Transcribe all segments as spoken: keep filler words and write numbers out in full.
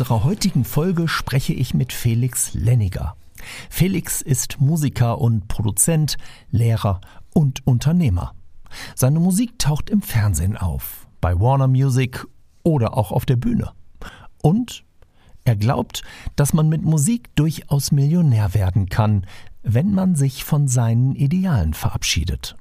unserer heutigen Folge spreche ich mit Felix Lenniger. Felix ist Musiker und Produzent, Lehrer und Unternehmer. Seine Musik taucht im Fernsehen auf, bei Warner Music oder auch auf der Bühne. Und er glaubt, dass man mit Musik durchaus Millionär werden kann, wenn man sich von seinen Idealen verabschiedet.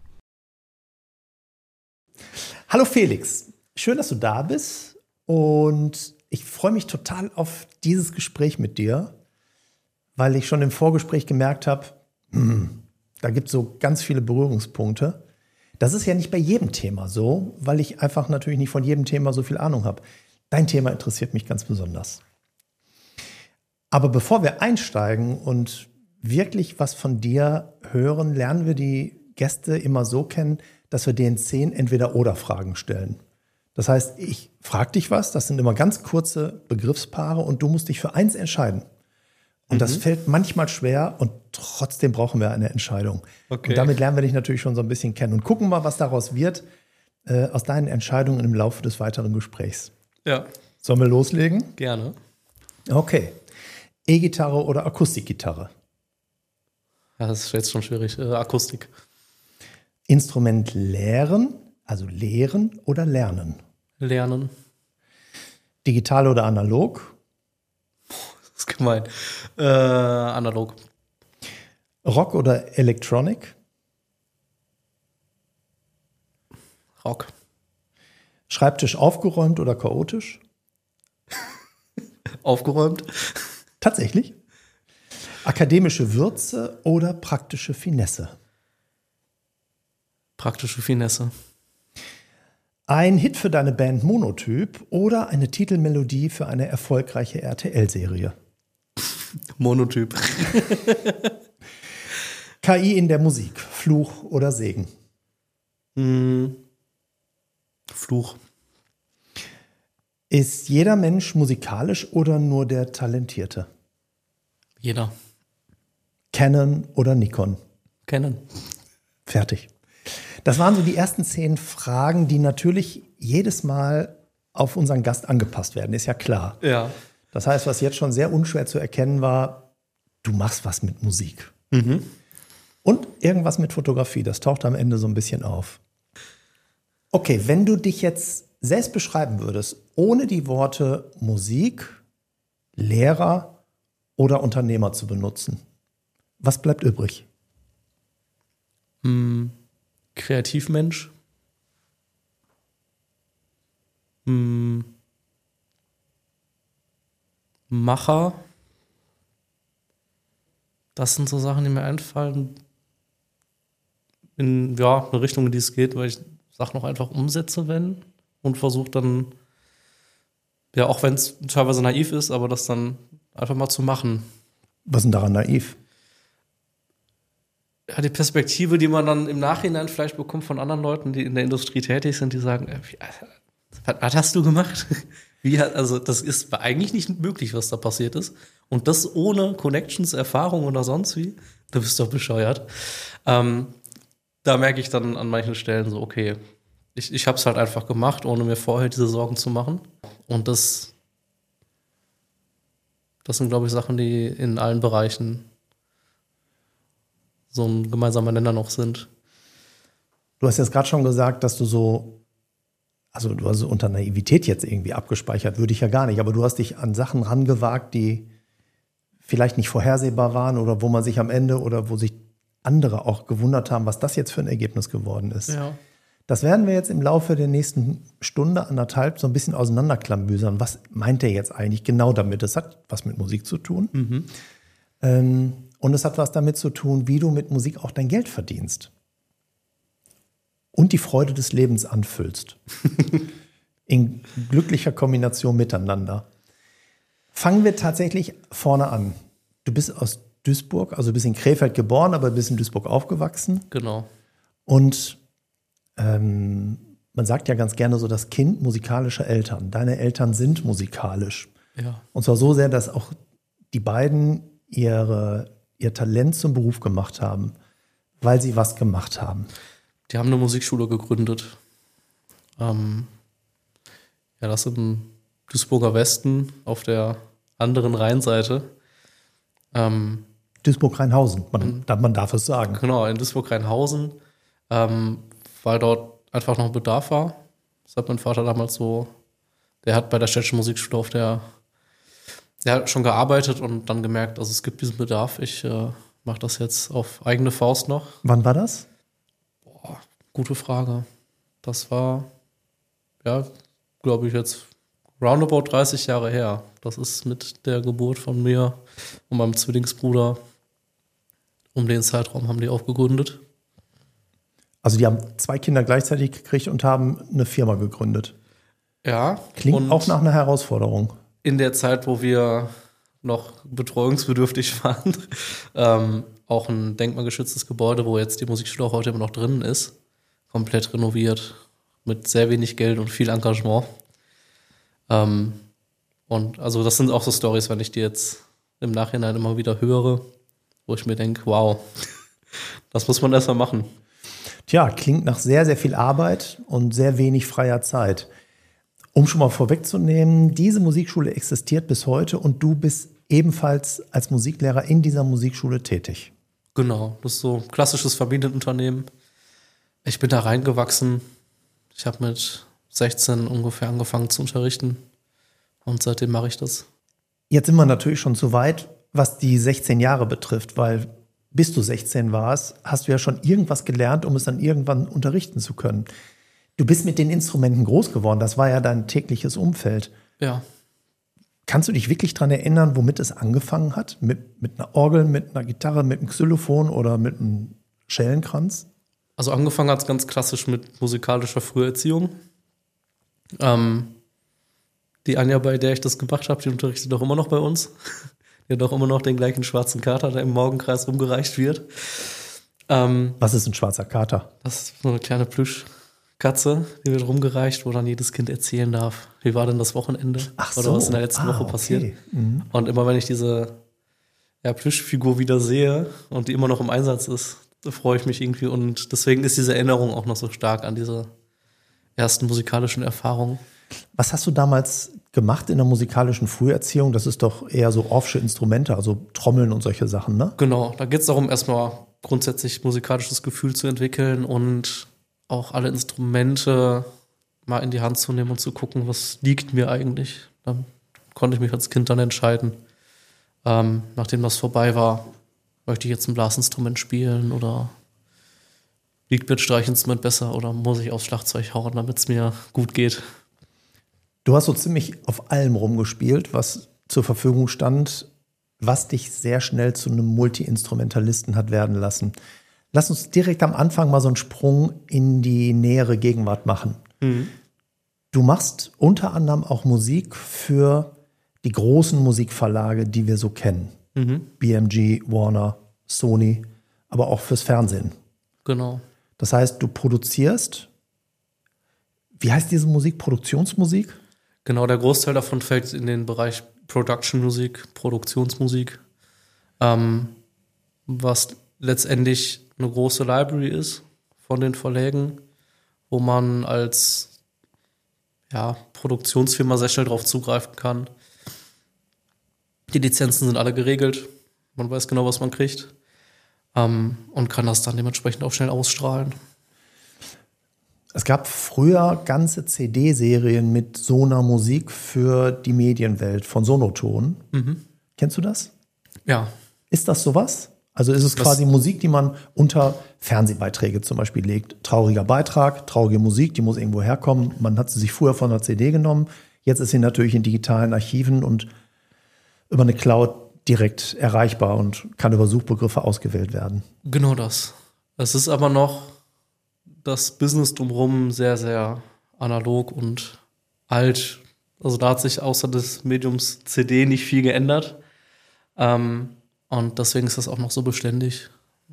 Hallo Felix, schön, dass du da bist und ich freue mich total auf dieses Gespräch mit dir, weil ich schon im Vorgespräch gemerkt habe, hm, da gibt es so ganz viele Berührungspunkte. Das ist ja nicht bei jedem Thema so, weil ich einfach natürlich nicht von jedem Thema so viel Ahnung habe. Dein Thema interessiert mich ganz besonders. Aber bevor wir einsteigen und wirklich was von dir hören, lernen wir die Gäste immer so kennen, dass wir denen zehn Entweder-Oder-Fragen stellen. Das heißt, ich frage dich was, das sind immer ganz kurze Begriffspaare und du musst dich für eins entscheiden. Und mhm. das fällt manchmal schwer und trotzdem brauchen wir eine Entscheidung. Okay. Und damit lernen wir dich natürlich schon so ein bisschen kennen und gucken mal, was daraus wird, äh, aus deinen Entscheidungen im Laufe des weiteren Gesprächs. Ja. Sollen wir loslegen? Gerne. Okay. E-Gitarre oder Akustikgitarre? Ja, das ist jetzt schon schwierig. Äh, Akustik. Instrument lehren, also lehren oder lernen? Lernen. Digital oder analog? Das ist gemein. Äh, analog. Rock oder Electronic? Rock. Schreibtisch aufgeräumt oder chaotisch? Aufgeräumt. Tatsächlich? Akademische Würze oder praktische Finesse? Praktische Finesse. Ein Hit für deine Band Monotyp oder eine Titelmelodie für eine erfolgreiche R T L-Serie? Monotyp. K I in der Musik, Fluch oder Segen? Hm. Fluch. Ist jeder Mensch musikalisch oder nur der Talentierte? Jeder. Canon oder Nikon? Canon. Fertig. Das waren so die ersten zehn Fragen, die natürlich jedes Mal auf unseren Gast angepasst werden, ist ja klar. Ja. Das heißt, was jetzt schon sehr unschwer zu erkennen war, du machst was mit Musik. Mhm. Und irgendwas mit Fotografie, das taucht am Ende so ein bisschen auf. Okay, wenn du dich jetzt selbst beschreiben würdest, ohne die Worte Musik, Lehrer oder Unternehmer zu benutzen, was bleibt übrig? Hm. Kreativmensch. Hm. Macher. Das sind so Sachen, die mir einfallen. In ja, eine Richtung, in die es geht, weil ich Sachen noch einfach umsetze, wenn und versuche dann, ja, auch wenn es teilweise naiv ist, aber das dann einfach mal zu machen. Was ist denn daran naiv? Ja, die Perspektive, die man dann im Nachhinein vielleicht bekommt von anderen Leuten, die in der Industrie tätig sind, die sagen, äh, wie, was, was hast du gemacht? Wie, also das ist eigentlich nicht möglich, was da passiert ist. Und das ohne Connections, Erfahrung oder sonst wie, du bist doch bescheuert. Ähm, da merke ich dann an manchen Stellen so, okay, ich, ich habe es halt einfach gemacht, ohne mir vorher diese Sorgen zu machen. Und das, das sind, glaube ich, Sachen, die in allen Bereichen so ein gemeinsamer Nenner noch sind. Du hast jetzt gerade schon gesagt, dass du so, also du hast unter Naivität jetzt irgendwie abgespeichert, würde ich ja gar nicht, aber du hast dich an Sachen rangewagt, die vielleicht nicht vorhersehbar waren oder wo man sich am Ende oder wo sich andere auch gewundert haben, was das jetzt für ein Ergebnis geworden ist. Ja. Das werden wir jetzt im Laufe der nächsten Stunde, anderthalb, so ein bisschen auseinanderklammbüsern. Was meint der jetzt eigentlich genau damit? Das hat was mit Musik zu tun. Mhm. Ähm, Und es hat was damit zu tun, wie du mit Musik auch dein Geld verdienst. Und die Freude des Lebens anfüllst. In glücklicher Kombination miteinander. Fangen wir tatsächlich vorne an. Du bist aus Duisburg, also du bist in Krefeld geboren, aber bist in Duisburg aufgewachsen. Genau. Und ähm, man sagt ja ganz gerne so, das Kind musikalischer Eltern. Deine Eltern sind musikalisch. Ja. Und zwar so sehr, dass auch die beiden ihre ihr Talent zum Beruf gemacht haben, weil sie was gemacht haben. Die haben eine Musikschule gegründet. Ähm, ja, das im Duisburger Westen auf der anderen Rheinseite. Ähm, Duisburg-Rheinhausen, man, man darf es sagen. Genau, in Duisburg-Rheinhausen, ähm, weil dort einfach noch Bedarf war. Das hat mein Vater damals so, der hat bei der Städtischen Musikschule auf der, der hat schon gearbeitet und dann gemerkt, also es gibt diesen Bedarf. Ich äh, mache das jetzt auf eigene Faust noch. Wann war das? Boah, gute Frage. Das war, ja, glaube ich jetzt roundabout dreißig Jahre her. Das ist mit der Geburt von mir und meinem Zwillingsbruder. Um den Zeitraum haben die auch gegründet. Also die haben zwei Kinder gleichzeitig gekriegt und haben eine Firma gegründet. Ja. Klingt auch nach einer Herausforderung. In der Zeit, wo wir noch betreuungsbedürftig waren, ähm, auch ein denkmalgeschütztes Gebäude, wo jetzt die Musikschule auch heute immer noch drin ist, komplett renoviert, mit sehr wenig Geld und viel Engagement. Ähm, und also das sind auch so Storys, wenn ich die jetzt im Nachhinein immer wieder höre, wo ich mir denke, wow, das muss man erstmal machen. Tja, klingt nach sehr, sehr viel Arbeit und sehr wenig freier Zeit. Um schon mal vorwegzunehmen, diese Musikschule existiert bis heute und du bist ebenfalls als Musiklehrer in dieser Musikschule tätig. Genau, das ist so ein klassisches Familienunternehmen. Ich bin da reingewachsen. Ich habe mit sechzehn ungefähr angefangen zu unterrichten und seitdem mache ich das. Jetzt sind wir natürlich schon zu weit, was die sechzehn Jahre betrifft, weil bis du sechzehn warst, hast du ja schon irgendwas gelernt, um es dann irgendwann unterrichten zu können. Du bist mit den Instrumenten groß geworden, das war ja dein tägliches Umfeld. Ja. Kannst du dich wirklich daran erinnern, womit es angefangen hat? Mit, mit einer Orgel, mit einer Gitarre, mit einem Xylophon oder mit einem Schellenkranz? Also angefangen hat es ganz klassisch mit musikalischer Früherziehung. Ähm, die Anja, bei der ich das gemacht habe, die unterrichtet doch immer noch bei uns. Die hat doch immer noch den gleichen schwarzen Kater, der im Morgenkreis rumgereicht wird. Ähm, Was ist ein schwarzer Kater? Das ist so eine kleine Plüschkatze, die wird rumgereicht, wo dann jedes Kind erzählen darf, wie war denn das Wochenende? Ach so. Oder was in der letzten ah, Woche okay. passiert. Mhm. Und immer wenn ich diese ja, Plüschfigur wieder sehe und die immer noch im Einsatz ist, da freue ich mich irgendwie. Und deswegen ist diese Erinnerung auch noch so stark an diese ersten musikalischen Erfahrungen. Was hast du damals gemacht in der musikalischen Früherziehung? Das ist doch eher so Orffsche Instrumente, also Trommeln und solche Sachen, ne? Genau, da geht es darum, erstmal grundsätzlich musikalisches Gefühl zu entwickeln und auch alle Instrumente mal in die Hand zu nehmen und zu gucken, was liegt mir eigentlich. Dann konnte ich mich als Kind dann entscheiden, ähm, nachdem das vorbei war, möchte ich jetzt ein Blasinstrument spielen oder liegt mir ein Streichinstrument besser oder muss ich aufs Schlagzeug hauen, damit es mir gut geht. Du hast so ziemlich auf allem rumgespielt, was zur Verfügung stand, was dich sehr schnell zu einem Multi-Instrumentalisten hat werden lassen. Lass uns direkt am Anfang mal so einen Sprung in die nähere Gegenwart machen. Mhm. Du machst unter anderem auch Musik für die großen Musikverlage, die wir so kennen. Mhm. B M G, Warner, Sony, aber auch fürs Fernsehen. Genau. Das heißt, du produzierst, wie heißt diese Musik? Produktionsmusik? Genau, der Großteil davon fällt in den Bereich Production-Musik, Produktionsmusik, ähm, was letztendlich eine große Library ist von den Verlägen, wo man als ja, Produktionsfirma sehr schnell drauf zugreifen kann. Die Lizenzen sind alle geregelt, man weiß genau, was man kriegt, ähm, und kann das dann dementsprechend auch schnell ausstrahlen. Es gab früher ganze C D-Serien mit so einer Musik für die Medienwelt von Sonoton. Mhm. Kennst du das? Ja. Ist das sowas? Also ist es Das quasi Musik, die man unter Fernsehbeiträge zum Beispiel legt. Trauriger Beitrag, traurige Musik, die muss irgendwo herkommen. Man hat sie sich früher von der C D genommen. Jetzt ist sie natürlich in digitalen Archiven und über eine Cloud direkt erreichbar und kann über Suchbegriffe ausgewählt werden. Genau das. Es ist aber noch das Business drumherum sehr, sehr analog und alt. Also da hat sich außer des Mediums C D nicht viel geändert. Ähm, und deswegen ist das auch noch so beständig,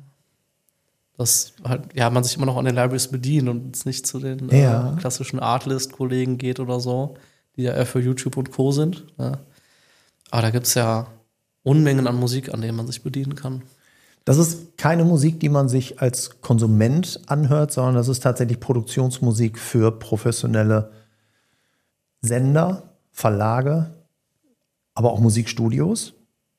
dass halt, ja, man sich immer noch an den Libraries bedient und es nicht zu den Ja. äh, klassischen Artlist-Kollegen geht oder so, die ja eher für YouTube und Co. sind. Ne? Aber da gibt es ja Unmengen an Musik, an denen man sich bedienen kann. Das ist keine Musik, die man sich als Konsument anhört, sondern das ist tatsächlich Produktionsmusik für professionelle Sender, Verlage. Aber auch Musikstudios?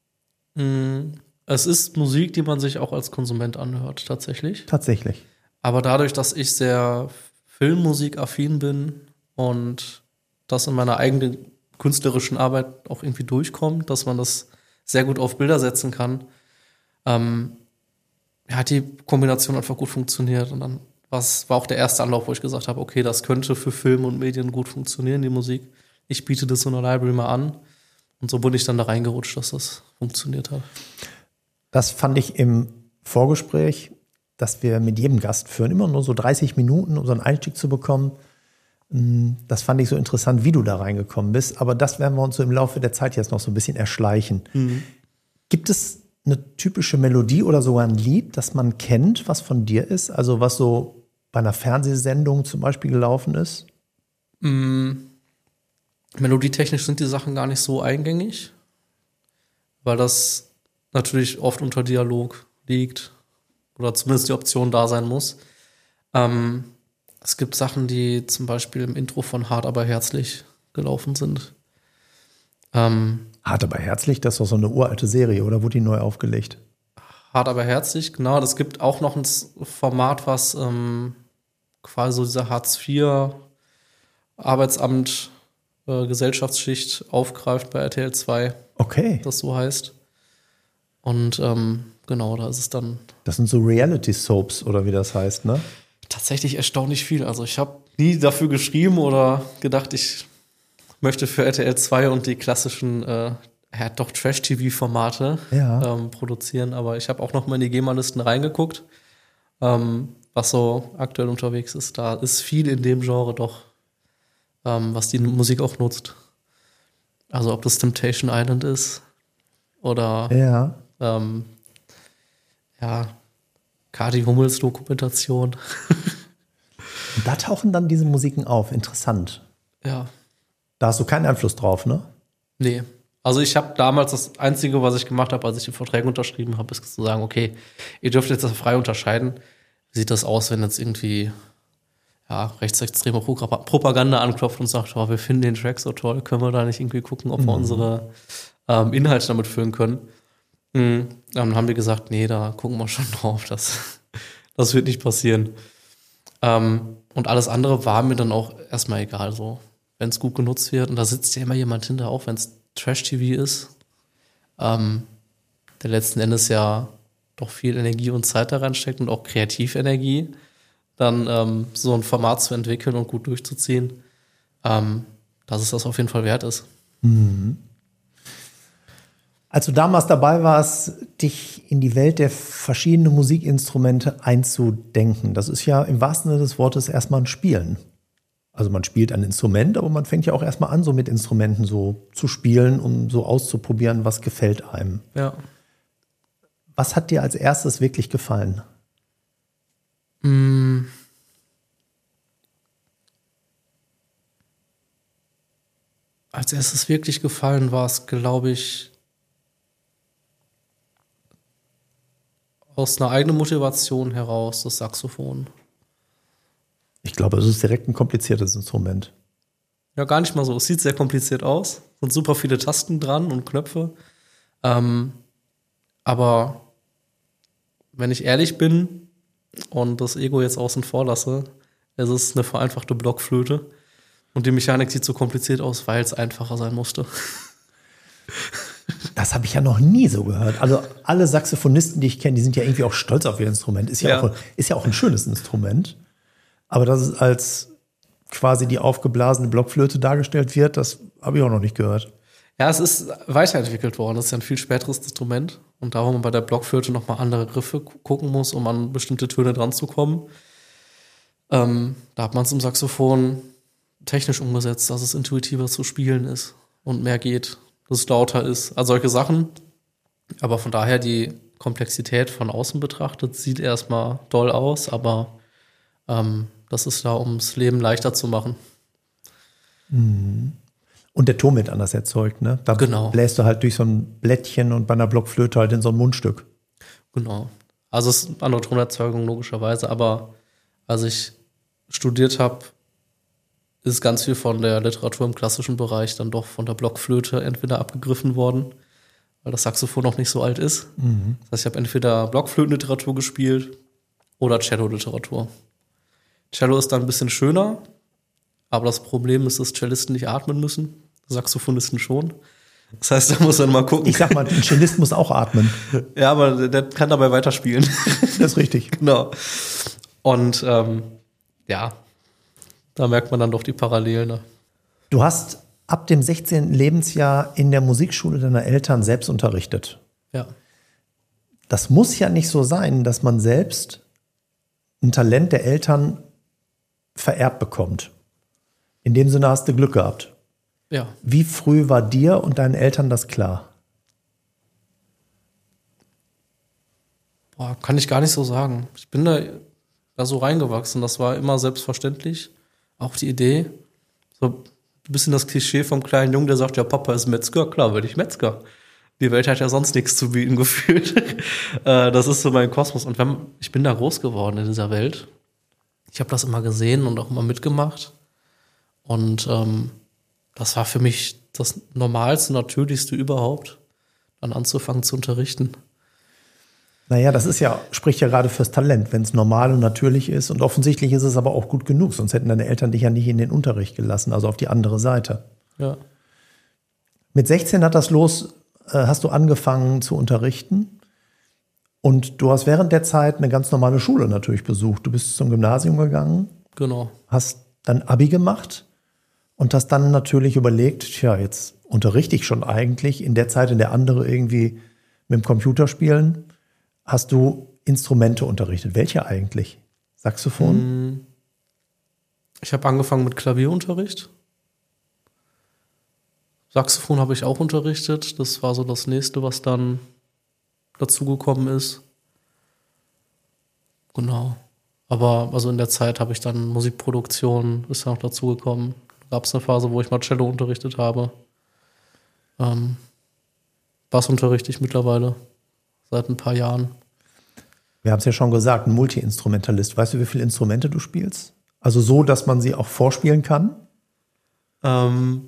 Es ist Musik, die man sich auch als Konsument anhört, tatsächlich. Tatsächlich. Aber dadurch, dass ich sehr filmmusikaffin bin und das in meiner eigenen künstlerischen Arbeit auch irgendwie durchkommt, dass man das sehr gut auf Bilder setzen kann, ähm, hat die Kombination einfach gut funktioniert. Und dann was, war auch der erste Anlauf, wo ich gesagt habe, okay, das könnte für Film und Medien gut funktionieren, die Musik. Ich biete das in der Library mal an. Und so bin ich dann da reingerutscht, dass das funktioniert hat. Das fand ich im Vorgespräch, dass wir mit jedem Gast führen, immer nur so dreißig Minuten, um so einen Einstieg zu bekommen. Das fand ich so interessant, wie du da reingekommen bist. Aber das werden wir uns so im Laufe der Zeit jetzt noch so ein bisschen erschleichen. Mhm. Gibt es eine typische Melodie oder sogar ein Lied, das man kennt, was von dir ist? Also was so bei einer Fernsehsendung zum Beispiel gelaufen ist? Mhm. Melodietechnisch sind die Sachen gar nicht so eingängig, weil das natürlich oft unter Dialog liegt oder zumindest die Option da sein muss. Ähm, es gibt Sachen, die zum Beispiel im Intro von Hart aber herzlich gelaufen sind. Ähm, Hart aber herzlich, das ist doch so eine uralte Serie, oder wurde die neu aufgelegt? Hart aber herzlich, genau. Es gibt auch noch ein Format, was ähm, quasi so dieser Hartz vier Arbeitsamt äh, Gesellschaftsschicht aufgreift bei R T L zwei. Okay. Das so heißt. Und ähm, genau, da ist es dann. Das sind so Reality-Soaps oder wie das heißt, ne? Tatsächlich erstaunlich viel. Also ich habe nie dafür geschrieben oder gedacht, ich möchte für R T L zwei und die klassischen äh, ja, doch Trash-T V-Formate ja. ähm, produzieren. Aber ich habe auch noch mal in die GEMA-Listen reingeguckt, ähm, was so aktuell unterwegs ist. Da ist viel in dem Genre doch, ähm, was die Musik auch nutzt. Also ob das Temptation Island ist oder ja, ähm, ja Kati Hummels Dokumentation. Und da tauchen dann diese Musiken auf. Interessant. Ja. Da hast du keinen Einfluss drauf, ne? Nee. Also ich habe damals das Einzige, was ich gemacht habe, als ich die Verträge unterschrieben habe, ist zu sagen, okay, ihr dürft jetzt das frei unterscheiden. Wie sieht das aus, wenn jetzt irgendwie ja, rechtsextreme Propaganda anklopft und sagt, oh, wir finden den Track so toll, können wir da nicht irgendwie gucken, ob wir mhm. unsere ähm, Inhalte damit füllen können. Mhm. Dann haben wir gesagt, nee, da gucken wir schon drauf, das, das wird nicht passieren. Ähm, und alles andere war mir dann auch erstmal egal, so, wenn es gut genutzt wird. Und da sitzt ja immer jemand hinter, auch wenn es Trash-T V ist, ähm, der letzten Endes ja doch viel Energie und Zeit da reinsteckt und auch Kreativenergie, dann ähm, so ein Format zu entwickeln und gut durchzuziehen, ähm, dass es das auf jeden Fall wert ist. Mhm. Als du damals dabei warst, dich in die Welt der verschiedenen Musikinstrumente einzudenken, das ist ja im wahrsten Sinne des Wortes erstmal ein Spielen. Also man spielt ein Instrument, aber man fängt ja auch erstmal an, so mit Instrumenten so zu spielen, um so auszuprobieren, was gefällt einem. Ja. Was hat dir als erstes wirklich gefallen? Mm. Als erstes wirklich gefallen war es, glaube ich, aus einer eigenen Motivation heraus, das Saxophon. Ich glaube, es ist direkt ein kompliziertes Instrument. Ja, gar nicht mal so. Es sieht sehr kompliziert aus. Es sind super viele Tasten dran und Knöpfe. Ähm, aber wenn ich ehrlich bin und das Ego jetzt außen vor lasse, es ist eine vereinfachte Blockflöte. Und die Mechanik sieht so kompliziert aus, weil es einfacher sein musste. Das habe ich ja noch nie so gehört. Also alle Saxophonisten, die ich kenne, die sind ja irgendwie auch stolz auf ihr Instrument. Ist ja, ja. Auch, ist ja auch ein schönes Instrument. Aber dass es als quasi die aufgeblasene Blockflöte dargestellt wird, das habe ich auch noch nicht gehört. Ja, es ist weiterentwickelt worden. Das ist ja ein viel späteres Instrument. Und da, wo man bei der Blockflöte nochmal andere Griffe gucken muss, um an bestimmte Töne dran zu kommen, ähm, da hat man es im Saxophon technisch umgesetzt, dass es intuitiver zu spielen ist und mehr geht, dass es lauter ist. Also solche Sachen. Aber von daher die Komplexität von außen betrachtet sieht erstmal doll aus, aber ähm, das ist da, um das Leben leichter zu machen. Und der Ton wird anders erzeugt, ne? Da genau. bläst du halt durch so ein Blättchen und bei einer Blockflöte halt in so ein Mundstück. Genau. Also es ist andere Tonerzeugung logischerweise, aber als ich studiert habe, ist ganz viel von der Literatur im klassischen Bereich dann doch von der Blockflöte entweder abgegriffen worden, weil das Saxophon noch nicht so alt ist. Mhm. Das heißt, ich habe entweder Blockflötenliteratur gespielt oder Cello-Literatur. Cello ist dann ein bisschen schöner, aber das Problem ist, dass Cellisten nicht atmen müssen, Saxophonisten schon. Das heißt, da muss man mal gucken. Ich sag mal, ein Cellist muss auch atmen. Ja, aber der, der kann dabei weiterspielen. Das ist richtig. Genau. Und ähm, ja, da merkt man dann doch die Parallelen. Ne? Du hast ab dem sechzehnten Lebensjahr in der Musikschule deiner Eltern selbst unterrichtet. Ja. Das muss ja nicht so sein, dass man selbst ein Talent der Eltern vererbt bekommt. In dem Sinne hast du Glück gehabt. Ja. Wie früh war dir und deinen Eltern das klar? Boah, kann ich gar nicht so sagen. Ich bin da, da so reingewachsen. Das war immer selbstverständlich. Auch die Idee. So ein bisschen das Klischee vom kleinen Jungen, der sagt, ja, Papa ist Metzger. Klar, werde ich Metzger. Die Welt hat ja sonst nichts zu bieten gefühlt. Das ist so mein Kosmos. Und wenn, ich bin da groß geworden in dieser Welt. Ich habe das immer gesehen und auch immer mitgemacht. Und ähm, das war für mich das Normalste, Natürlichste überhaupt, dann anzufangen zu unterrichten. Naja, das ist ja, spricht ja gerade fürs Talent, wenn es normal und natürlich ist. Und offensichtlich ist es aber auch gut genug, sonst hätten deine Eltern dich ja nicht in den Unterricht gelassen, also auf die andere Seite. Ja. Mit sechzehn hat das los, äh, hast du angefangen zu unterrichten. Und du hast während der Zeit eine ganz normale Schule natürlich besucht. Du bist zum Gymnasium gegangen. Genau. Hast dann Abi gemacht und hast dann natürlich überlegt, tja, jetzt unterrichte ich schon eigentlich in der Zeit, in der andere irgendwie mit dem Computer spielen. Hast du Instrumente unterrichtet? Welche eigentlich? Saxophon? Ich habe angefangen mit Klavierunterricht. Saxophon habe ich auch unterrichtet. Das war so das Nächste, was dann dazugekommen ist. Genau. Aber also in der Zeit habe ich dann Musikproduktion, ist ja noch dazugekommen. Gab es eine Phase, wo ich mal Cello unterrichtet habe. Ähm, Bass unterrichte ich mittlerweile seit ein paar Jahren. Wir haben es ja schon gesagt, ein Multi-Instrumentalist. Weißt du, wie viele Instrumente du spielst? Also so, dass man sie auch vorspielen kann? Ähm,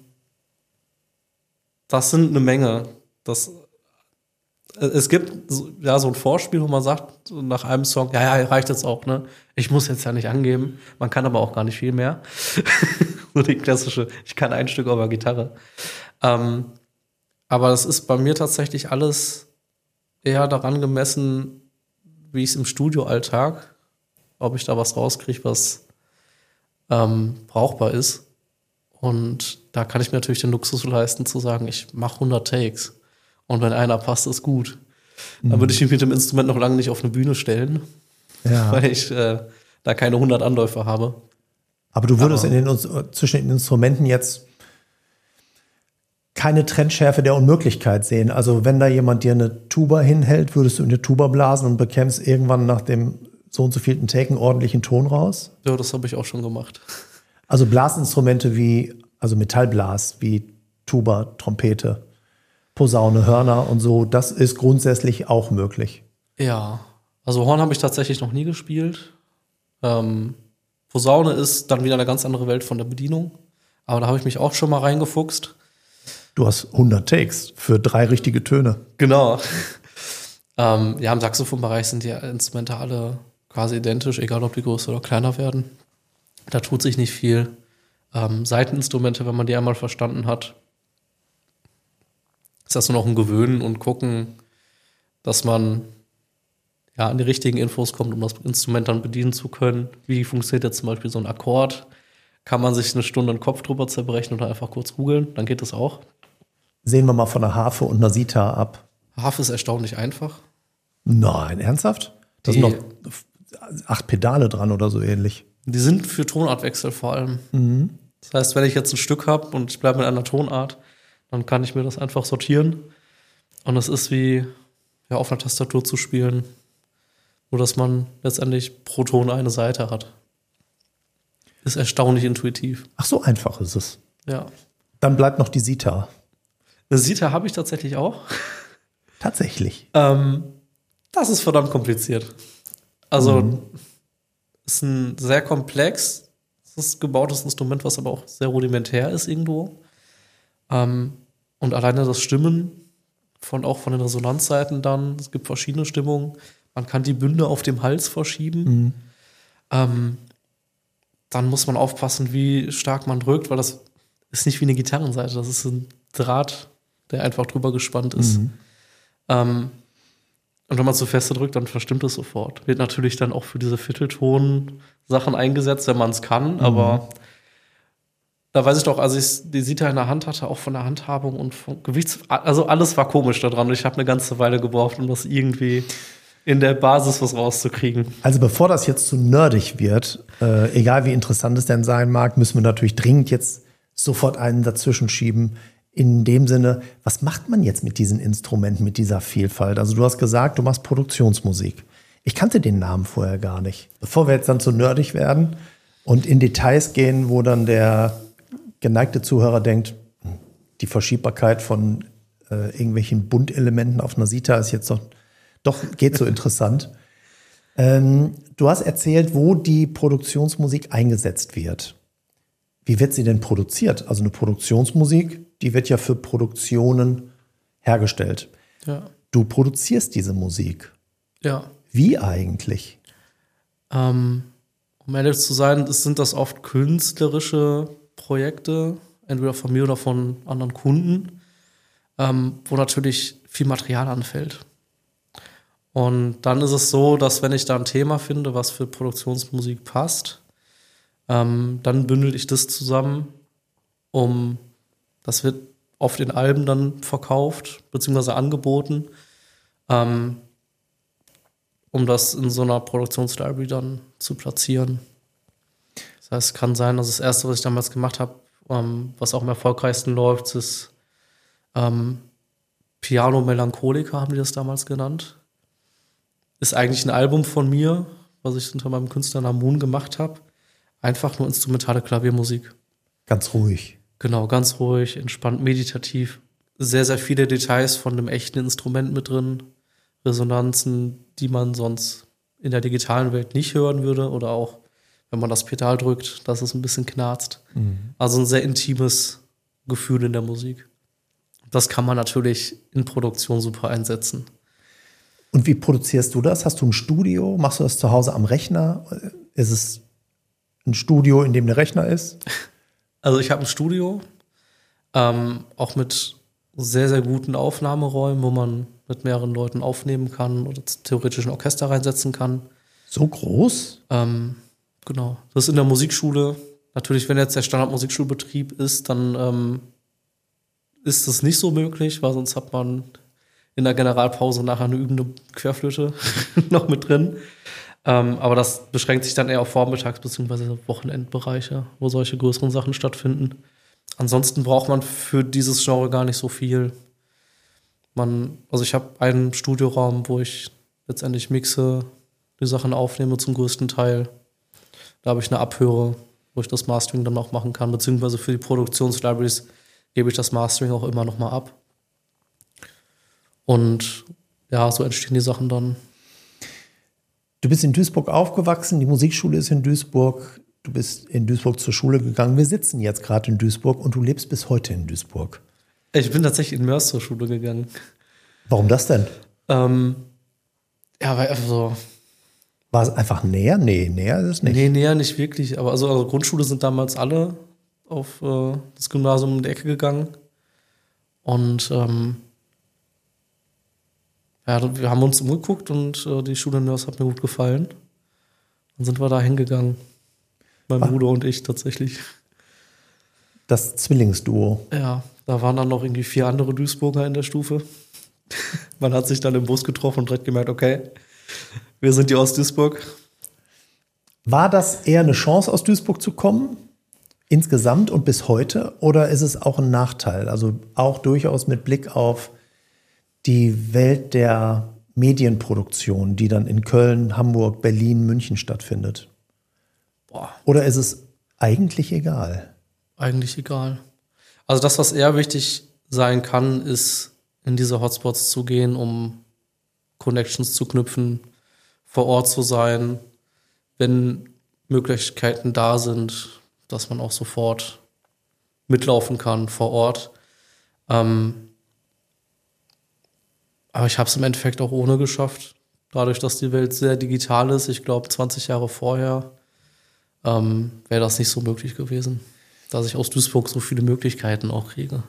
das sind eine Menge. Das, es gibt so, ja, so ein Vorspiel, wo man sagt, nach einem Song, ja, ja, reicht jetzt auch, ne? Ich muss jetzt ja nicht angeben. Man kann aber auch gar nicht viel mehr. So die klassische, ich kann ein Stück auf der Gitarre. Ähm, aber das ist bei mir tatsächlich alles eher daran gemessen, wie ich es im Studioalltag, ob ich da was rauskriege, was ähm, brauchbar ist. Und da kann ich mir natürlich den Luxus leisten, zu sagen, ich mache hundert Takes. Und wenn einer passt, ist gut. Mhm. Dann würde ich mich mit dem Instrument noch lange nicht auf eine Bühne stellen, ja. weil ich äh, da keine hundert Anläufe habe. Aber du würdest Aber in den, zwischen den Instrumenten jetzt keine Trennschärfe der Unmöglichkeit sehen. Also wenn da jemand dir eine Tuba hinhält, würdest du in die Tuba blasen und bekämst irgendwann nach dem so und so vielten Take einen ordentlichen Ton raus? Ja, das habe ich auch schon gemacht. Also Blasinstrumente wie, also Metallblas, wie Tuba, Trompete, Posaune, Hörner und so, das ist grundsätzlich auch möglich. Ja, also Horn habe ich tatsächlich noch nie gespielt. Ähm, Posaune ist dann wieder eine ganz andere Welt von der Bedienung. Aber da habe ich mich auch schon mal reingefuchst. Du hast hundert Takes für drei richtige Töne. Genau. ähm, ja, im Saxophonbereich sind die Instrumente alle quasi identisch, egal ob die größer oder kleiner werden. Da tut sich nicht viel. Ähm, Saiteninstrumente, wenn man die einmal verstanden hat, ist das nur noch ein Gewöhnen und gucken, dass man ja an die richtigen Infos kommt, um das Instrument dann bedienen zu können. Wie funktioniert jetzt zum Beispiel so ein Akkord? Kann man sich eine Stunde den Kopf drüber zerbrechen oder einfach kurz googeln? Dann geht das auch. Sehen wir mal von einer Harfe und einer Sita ab. Harfe ist erstaunlich einfach. Nein, ernsthaft? Da sind noch acht Pedale dran oder so ähnlich. Die sind für Tonartwechsel vor allem. Mhm. Das heißt, wenn ich jetzt ein Stück habe und ich bleibe mit einer Tonart, dann kann ich mir das einfach sortieren. Und es ist wie ja, auf einer Tastatur zu spielen, nur dass man letztendlich pro Ton eine Seite hat. Ist erstaunlich intuitiv. Ach, so einfach ist es. Ja. Dann bleibt noch die Sita. Eine Sita habe ich tatsächlich auch. Tatsächlich. Ähm, das ist verdammt kompliziert. Also mhm. ist ein sehr komplex. das gebautes Instrument, was aber auch sehr rudimentär ist irgendwo. Ähm, und alleine das Stimmen, von, auch von den Resonanzseiten dann, es gibt verschiedene Stimmungen. Man kann die Bünde auf dem Hals verschieben. Mhm. Ähm, dann muss man aufpassen, wie stark man drückt, weil das ist nicht wie eine Gitarrenseite, das ist ein Draht, der einfach drüber gespannt ist. Mhm. Ähm, und wenn man zu feste drückt, dann verstimmt es sofort. Wird natürlich dann auch für diese Viertelton-Sachen eingesetzt, wenn man es kann, mhm. aber da weiß ich doch, als ich die Sita in der Hand hatte, auch von der Handhabung und vom Gewichts... Also alles war komisch da dran. Ich habe eine ganze Weile gebraucht, um das irgendwie in der Basis was rauszukriegen. Also bevor das jetzt zu nerdig wird, äh, egal wie interessant es denn sein mag, müssen wir natürlich dringend jetzt sofort einen dazwischen schieben. In dem Sinne, was macht man jetzt mit diesen Instrumenten, mit dieser Vielfalt? Also du hast gesagt, du machst Produktionsmusik. Ich kannte den Namen vorher gar nicht. Bevor wir jetzt dann zu nerdig werden und in Details gehen, wo dann der geneigte Zuhörer denkt, die Verschiebbarkeit von äh, irgendwelchen Buntelementen auf einer Sita ist jetzt doch, doch geht so interessant. Ähm, du hast erzählt, wo die Produktionsmusik eingesetzt wird. Wie wird sie denn produziert? Also eine Produktionsmusik, die wird ja für Produktionen hergestellt. Ja. Du produzierst diese Musik. Ja. Wie eigentlich? Ähm, um ehrlich zu sein, sind das oft künstlerische Projekte, entweder von mir oder von anderen Kunden, ähm, wo natürlich viel Material anfällt. Und dann ist es so, dass wenn ich da ein Thema finde, was für Produktionsmusik passt, ähm, dann bündel ich das zusammen, um, das wird oft in Alben dann verkauft, beziehungsweise angeboten, ähm, um das in so einer Produktionslibrary dann zu platzieren. Das heißt, es kann sein, dass das Erste, was ich damals gemacht habe, ähm, was auch am erfolgreichsten läuft, ist ähm, Piano Melancholica, haben die das damals genannt. Ist eigentlich ein Album von mir, was ich unter meinem Künstlernamen Moon gemacht habe. Einfach nur instrumentale Klaviermusik. Ganz ruhig. Genau, ganz ruhig, entspannt, meditativ. Sehr, sehr viele Details von einem echten Instrument mit drin. Resonanzen, die man sonst in der digitalen Welt nicht hören würde. Oder auch, wenn man das Pedal drückt, dass es ein bisschen knarzt. Mhm. Also ein sehr intimes Gefühl in der Musik. Das kann man natürlich in Produktion super einsetzen. Und wie produzierst du das? Hast du ein Studio? Machst du das zu Hause am Rechner? Ist es ein Studio, in dem der Rechner ist? Also ich habe ein Studio, ähm, auch mit sehr, sehr guten Aufnahmeräumen, wo man mit mehreren Leuten aufnehmen kann oder theoretisch ein Orchester reinsetzen kann. So groß? Ähm, genau. Das ist in der Musikschule. Natürlich, wenn jetzt der Standardmusikschulbetrieb ist, dann ähm, ist das nicht so möglich, weil sonst hat man in der Generalpause nachher eine übende Querflöte noch mit drin. Ähm, aber das beschränkt sich dann eher auf Vormittags- bzw. Wochenendbereiche, wo solche größeren Sachen stattfinden. Ansonsten braucht man für dieses Genre gar nicht so viel. Man, also ich habe einen Studioraum, wo ich letztendlich mixe, die Sachen aufnehme zum größten Teil. Da habe ich eine Abhöre, wo ich das Mastering dann auch machen kann, beziehungsweise für die Produktionslibraries gebe ich das Mastering auch immer noch mal ab. Und ja, so entstehen die Sachen dann. Du bist in Duisburg aufgewachsen, die Musikschule ist in Duisburg, du bist in Duisburg zur Schule gegangen. Wir sitzen jetzt gerade in Duisburg und du lebst bis heute in Duisburg. Ich bin tatsächlich in Mörs zur Schule gegangen. Warum das denn? Ähm, ja, weil also war es einfach näher? Nee, näher ist es nicht. Nee, näher nicht wirklich. Aber also, also Grundschule sind damals alle auf äh, das Gymnasium in die Ecke gegangen. Und ähm, ja, wir haben uns umgeguckt und äh, die Schule in Mörs hat mir gut gefallen. Dann sind wir da hingegangen. Mein Ach. Bruder und ich tatsächlich. Das Zwillingsduo. Ja, da waren dann noch irgendwie vier andere Duisburger in der Stufe. Man hat sich dann im Bus getroffen und direkt gemerkt, okay, wir sind die aus Duisburg. War das eher eine Chance, aus Duisburg zu kommen? Insgesamt und bis heute? Oder ist es auch ein Nachteil? Also auch durchaus mit Blick auf die Welt der Medienproduktion, die dann in Köln, Hamburg, Berlin, München stattfindet? Boah. Oder ist es eigentlich egal? Eigentlich egal. Also das, was eher wichtig sein kann, ist, in diese Hotspots zu gehen, um Connections zu knüpfen, vor Ort zu sein, wenn Möglichkeiten da sind, dass man auch sofort mitlaufen kann vor Ort. Ähm, aber ich habe es im Endeffekt auch ohne geschafft. Dadurch, dass die Welt sehr digital ist, ich glaube zwanzig Jahre vorher, ähm, wäre das nicht so möglich gewesen, dass ich aus Duisburg so viele Möglichkeiten auch kriege.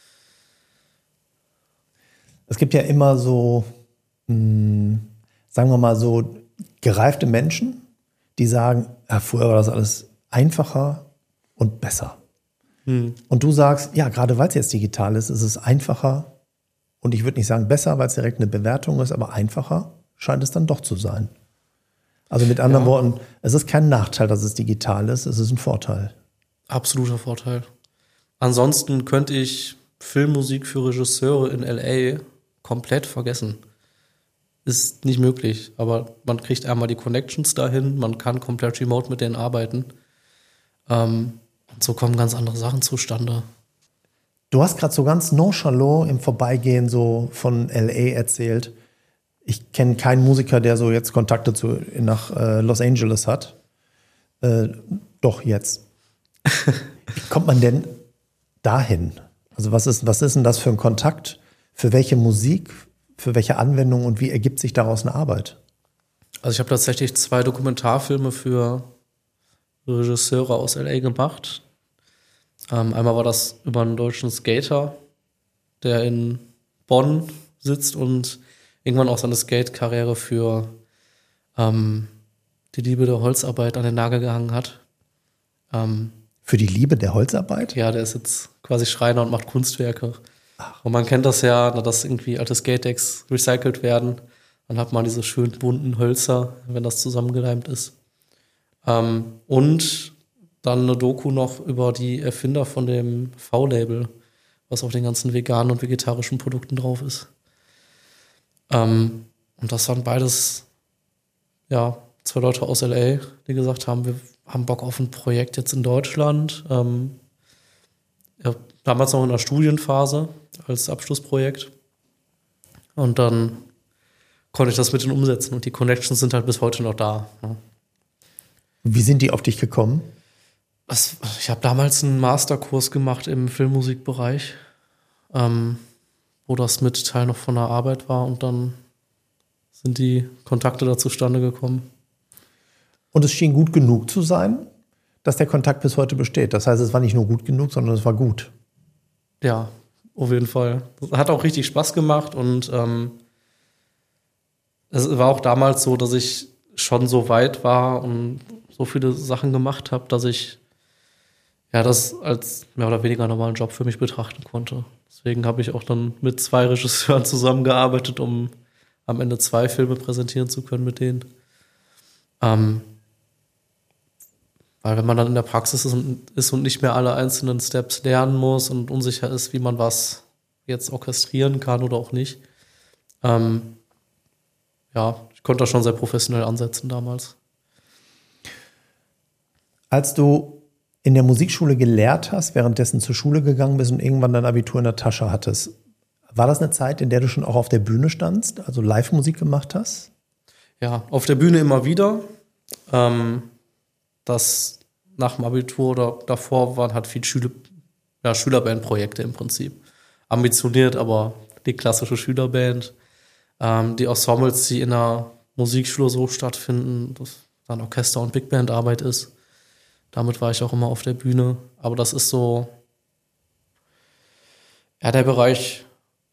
Es gibt ja immer so, mh, sagen wir mal so, gereifte Menschen, die sagen, ja, früher war das alles einfacher und besser. Hm. Und du sagst, ja, gerade weil es jetzt digital ist, ist es einfacher und ich würde nicht sagen besser, weil es direkt eine Bewertung ist, aber einfacher scheint es dann doch zu sein. Also mit anderen ja. Worten, es ist kein Nachteil, dass es digital ist, es ist ein Vorteil. Absoluter Vorteil. Ansonsten könnte ich Filmmusik für Regisseure in L A komplett vergessen. Ist nicht möglich, aber man kriegt einmal die Connections dahin, man kann komplett remote mit denen arbeiten. Ähm, und so kommen ganz andere Sachen zustande. Du hast gerade so ganz nonchalant im Vorbeigehen so von L A erzählt. Ich kenne keinen Musiker, der so jetzt Kontakte zu, nach äh, Los Angeles hat. Äh, doch, jetzt. Wie kommt man denn dahin? Also was ist, was ist denn das für ein Kontakt? Für welche Musik? Für welche Anwendung? Und wie ergibt sich daraus eine Arbeit? Also ich habe tatsächlich zwei Dokumentarfilme für Regisseure aus L A gemacht. Ähm, einmal war das über einen deutschen Skater, der in Bonn sitzt und irgendwann auch seine Skate-Karriere für ähm, die Liebe der Holzarbeit an den Nagel gehangen hat. Ähm, für die Liebe der Holzarbeit? Ja, der ist jetzt quasi Schreiner und macht Kunstwerke. Ach. Und man kennt das ja, dass irgendwie alte Skate-Decks recycelt werden. Dann hat man diese schön bunten Hölzer, wenn das zusammengeleimt ist. Ähm, und dann eine Doku noch über die Erfinder von dem V-Label, was auf den ganzen veganen und vegetarischen Produkten drauf ist. Ähm, und das waren beides, ja, zwei Leute aus L A, die gesagt haben, wir haben Bock auf ein Projekt jetzt in Deutschland. Ähm, ja, damals noch in der Studienphase als Abschlussprojekt. Und dann konnte ich das mit denen umsetzen. Und die Connections sind halt bis heute noch da. Ne? Wie sind die auf dich gekommen? Das, ich habe damals einen Masterkurs gemacht im Filmmusikbereich, ähm, wo das mit Teil noch von der Arbeit war. Und dann sind die Kontakte da zustande gekommen. Und es schien gut genug zu sein, dass der Kontakt bis heute besteht. Das heißt, es war nicht nur gut genug, sondern es war gut. Ja, auf jeden Fall. Hat auch richtig Spaß gemacht und ähm, es war auch damals so, dass ich schon so weit war und so viele Sachen gemacht habe, dass ich ja das als mehr oder weniger normalen Job für mich betrachten konnte. Deswegen habe ich auch dann mit zwei Regisseuren zusammengearbeitet, um am Ende zwei Filme präsentieren zu können mit denen. Ähm, Weil wenn man dann in der Praxis ist und, ist und nicht mehr alle einzelnen Steps lernen muss und unsicher ist, wie man was jetzt orchestrieren kann oder auch nicht. Ähm, ja, ich konnte das schon sehr professionell ansetzen damals. Als du in der Musikschule gelehrt hast, währenddessen zur Schule gegangen bist und irgendwann dein Abitur in der Tasche hattest, war das eine Zeit, in der du schon auch auf der Bühne standst, also Live-Musik gemacht hast? Ja, auf der Bühne immer wieder. Ähm, Das nach dem Abitur oder davor waren halt viel Schüler, ja, Schülerbandprojekte im Prinzip. Ambitioniert, aber die klassische Schülerband. Ähm, die Ensembles, die in der Musikschule so stattfinden, das dann Orchester- und Big Band-Arbeit ist. Damit war ich auch immer auf der Bühne. Aber das ist so, ja, der Bereich,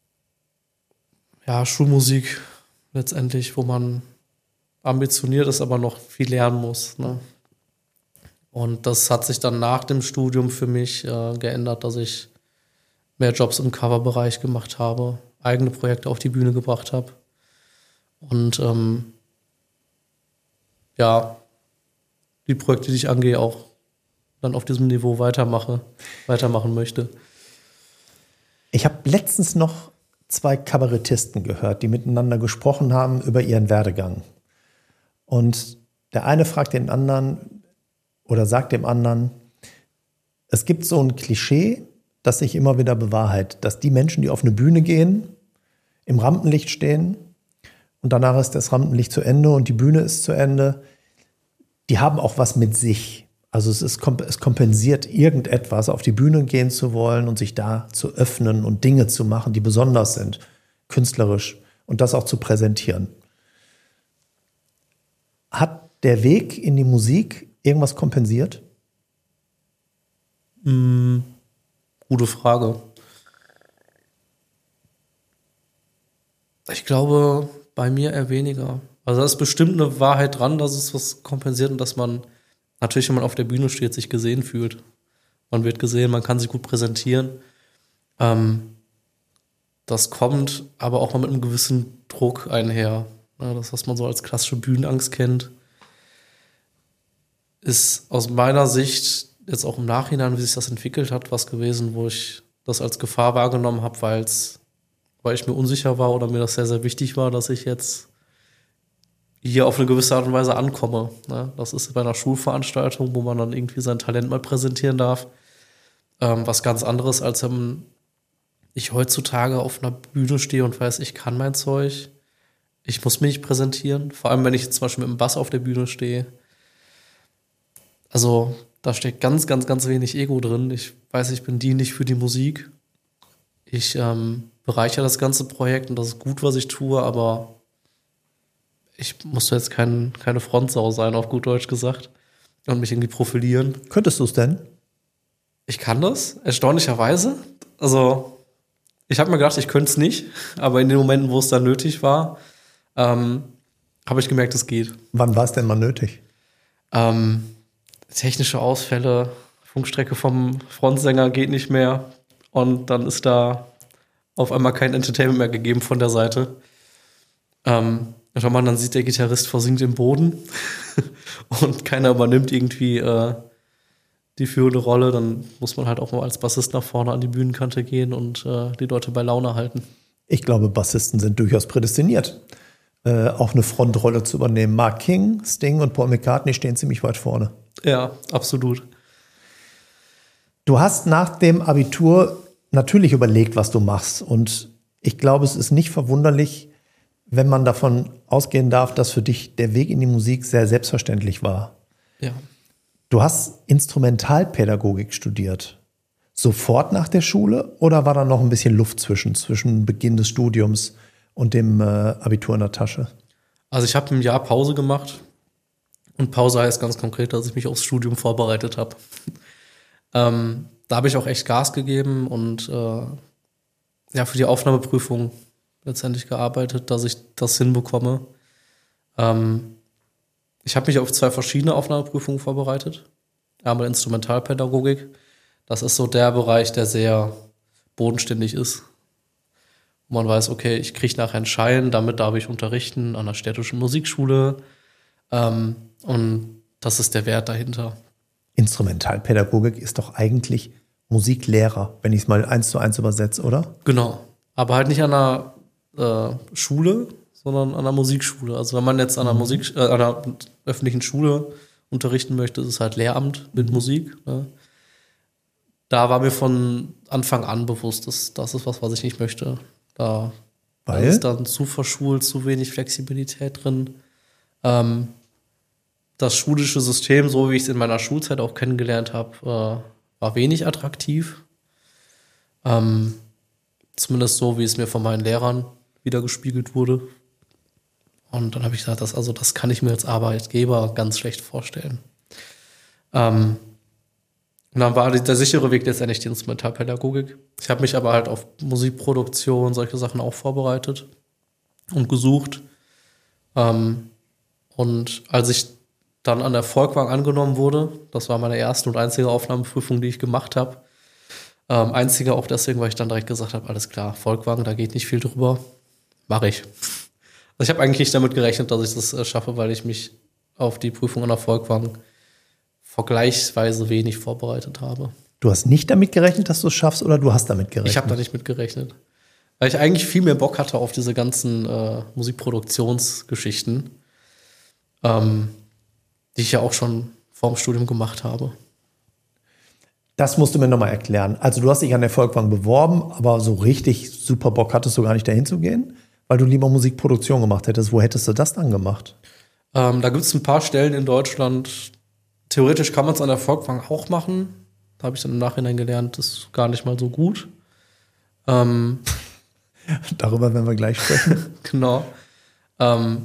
ja, Schulmusik letztendlich, wo man ambitioniert ist, aber noch viel lernen muss, ne? Und das hat sich dann nach dem Studium für mich äh, geändert, dass ich mehr Jobs im Coverbereich gemacht habe, eigene Projekte auf die Bühne gebracht habe. Und ähm, ja, die Projekte, die ich angehe, auch dann auf diesem Niveau weitermache, weitermachen möchte. Ich habe letztens noch zwei Kabarettisten gehört, die miteinander gesprochen haben über ihren Werdegang. Und der eine fragt den anderen, oder sagt dem anderen, es gibt so ein Klischee, das sich immer wieder bewahrheitet, dass die Menschen, die auf eine Bühne gehen, im Rampenlicht stehen und danach ist das Rampenlicht zu Ende und die Bühne ist zu Ende, die haben auch was mit sich. Also es, ist, es kompensiert irgendetwas, auf die Bühne gehen zu wollen und sich da zu öffnen und Dinge zu machen, die besonders sind, künstlerisch, und das auch zu präsentieren. Hat der Weg in die Musik irgendwas kompensiert? Mm, gute Frage. Ich glaube, bei mir eher weniger. Also da ist bestimmt eine Wahrheit dran, dass es was kompensiert und dass man natürlich, wenn man auf der Bühne steht, sich gesehen fühlt. Man wird gesehen, man kann sich gut präsentieren. Ähm, das kommt aber auch mal mit einem gewissen Druck einher. Ja, das, was man so als klassische Bühnenangst kennt, ist aus meiner Sicht jetzt auch im Nachhinein, wie sich das entwickelt hat, was gewesen, wo ich das als Gefahr wahrgenommen habe, weil's, weil ich mir unsicher war oder mir das sehr, sehr wichtig war, dass ich jetzt hier auf eine gewisse Art und Weise ankomme. Ne? Das ist bei einer Schulveranstaltung, wo man dann irgendwie sein Talent mal präsentieren darf. Ähm, was ganz anderes, als wenn ich heutzutage auf einer Bühne stehe und weiß, ich kann mein Zeug. Ich muss mich nicht präsentieren. Vor allem, wenn ich zum Beispiel mit dem Bass auf der Bühne stehe. Also da steckt ganz, ganz, ganz wenig Ego drin. Ich weiß, ich bin dienlich für die Musik. Ich ähm, bereichere das ganze Projekt und das ist gut, was ich tue, aber ich muss jetzt kein, keine Frontsau sein, auf gut Deutsch gesagt, und mich irgendwie profilieren. Könntest du es denn? Ich kann das, erstaunlicherweise. Also, ich habe mir gedacht, ich könnte es nicht, aber in den Momenten, wo es dann nötig war, ähm, habe ich gemerkt, es geht. Wann war es denn mal nötig? Ähm, technische Ausfälle, Funkstrecke vom Frontsänger geht nicht mehr und dann ist da auf einmal kein Entertainment mehr gegeben von der Seite. Ähm, wenn man dann sieht, der Gitarrist versinkt im Boden und keiner übernimmt irgendwie äh, die führende Rolle, dann muss man halt auch mal als Bassist nach vorne an die Bühnenkante gehen und äh, die Leute bei Laune halten. Ich glaube, Bassisten sind durchaus prädestiniert, äh, auch eine Frontrolle zu übernehmen. Mark King, Sting und Paul McCartney stehen ziemlich weit vorne. Ja, absolut. Du hast nach dem Abitur natürlich überlegt, was du machst. Und ich glaube, es ist nicht verwunderlich, wenn man davon ausgehen darf, dass für dich der Weg in die Musik sehr selbstverständlich war. Ja. Du hast Instrumentalpädagogik studiert. Sofort nach der Schule oder war da noch ein bisschen Luft zwischen, zwischen Beginn des Studiums und dem äh, Abitur in der Tasche? Also ich habe ein Jahr Pause gemacht. Und Pause heißt ganz konkret, dass ich mich aufs Studium vorbereitet habe. ähm, da habe ich auch echt Gas gegeben und äh, ja, für die Aufnahmeprüfung letztendlich gearbeitet, dass ich das hinbekomme. Ähm, ich habe mich auf zwei verschiedene Aufnahmeprüfungen vorbereitet. Einmal Instrumentalpädagogik. Das ist so der Bereich, der sehr bodenständig ist. Wo man weiß, okay, ich kriege nachher einen Schein, damit darf ich unterrichten an der städtischen Musikschule. Ähm, und das ist der Wert dahinter. Instrumentalpädagogik ist doch eigentlich Musiklehrer, wenn ich es mal eins zu eins übersetze, oder? Genau. Aber halt nicht an einer äh, Schule, sondern an einer Musikschule. Also wenn man jetzt an einer mhm. Musik, äh, an einer öffentlichen Schule unterrichten möchte, ist es halt Lehramt mit Musik. Ne? Da war mir von Anfang an bewusst, dass das ist was, was ich nicht möchte. Da, da ist dann zu verschult, zu wenig Flexibilität drin. Ähm, das schulische System, so wie ich es in meiner Schulzeit auch kennengelernt habe, äh, war wenig attraktiv. Ähm, zumindest so, wie es mir von meinen Lehrern wiedergespiegelt wurde. Und dann habe ich gesagt, das, also das kann ich mir als Arbeitgeber ganz schlecht vorstellen. Ähm, und dann war der sichere Weg letztendlich die Instrumentalpädagogik. Ich habe mich aber halt auf Musikproduktion, solche Sachen auch vorbereitet und gesucht. Ähm, und als ich dann an der Volkwang angenommen wurde, das war meine erste und einzige Aufnahmeprüfung, die ich gemacht habe. Ähm, einzige auch deswegen, weil ich dann direkt gesagt habe, alles klar, Volkwang, da geht nicht viel drüber, mache ich. Also ich habe eigentlich nicht damit gerechnet, dass ich das äh, schaffe, weil ich mich auf die Prüfung an der Volkwang vergleichsweise wenig vorbereitet habe. Du hast nicht damit gerechnet, dass du es schaffst, oder du hast damit gerechnet? Ich habe da nicht mit gerechnet. Weil ich eigentlich viel mehr Bock hatte auf diese ganzen äh, Musikproduktionsgeschichten, ähm, die ich ja auch schon vor dem Studium gemacht habe. Das musst du mir nochmal erklären. Also du hast dich an der Volkwang beworben, aber so richtig super Bock hattest du gar nicht dahin zu gehen, weil du lieber Musikproduktion gemacht hättest. Wo hättest du das dann gemacht? Ähm, da gibt es ein paar Stellen in Deutschland, theoretisch kann man es an der Folkwang auch machen. Da habe ich dann im Nachhinein gelernt, das ist gar nicht mal so gut. Ähm, Darüber werden wir gleich sprechen. genau. Ähm,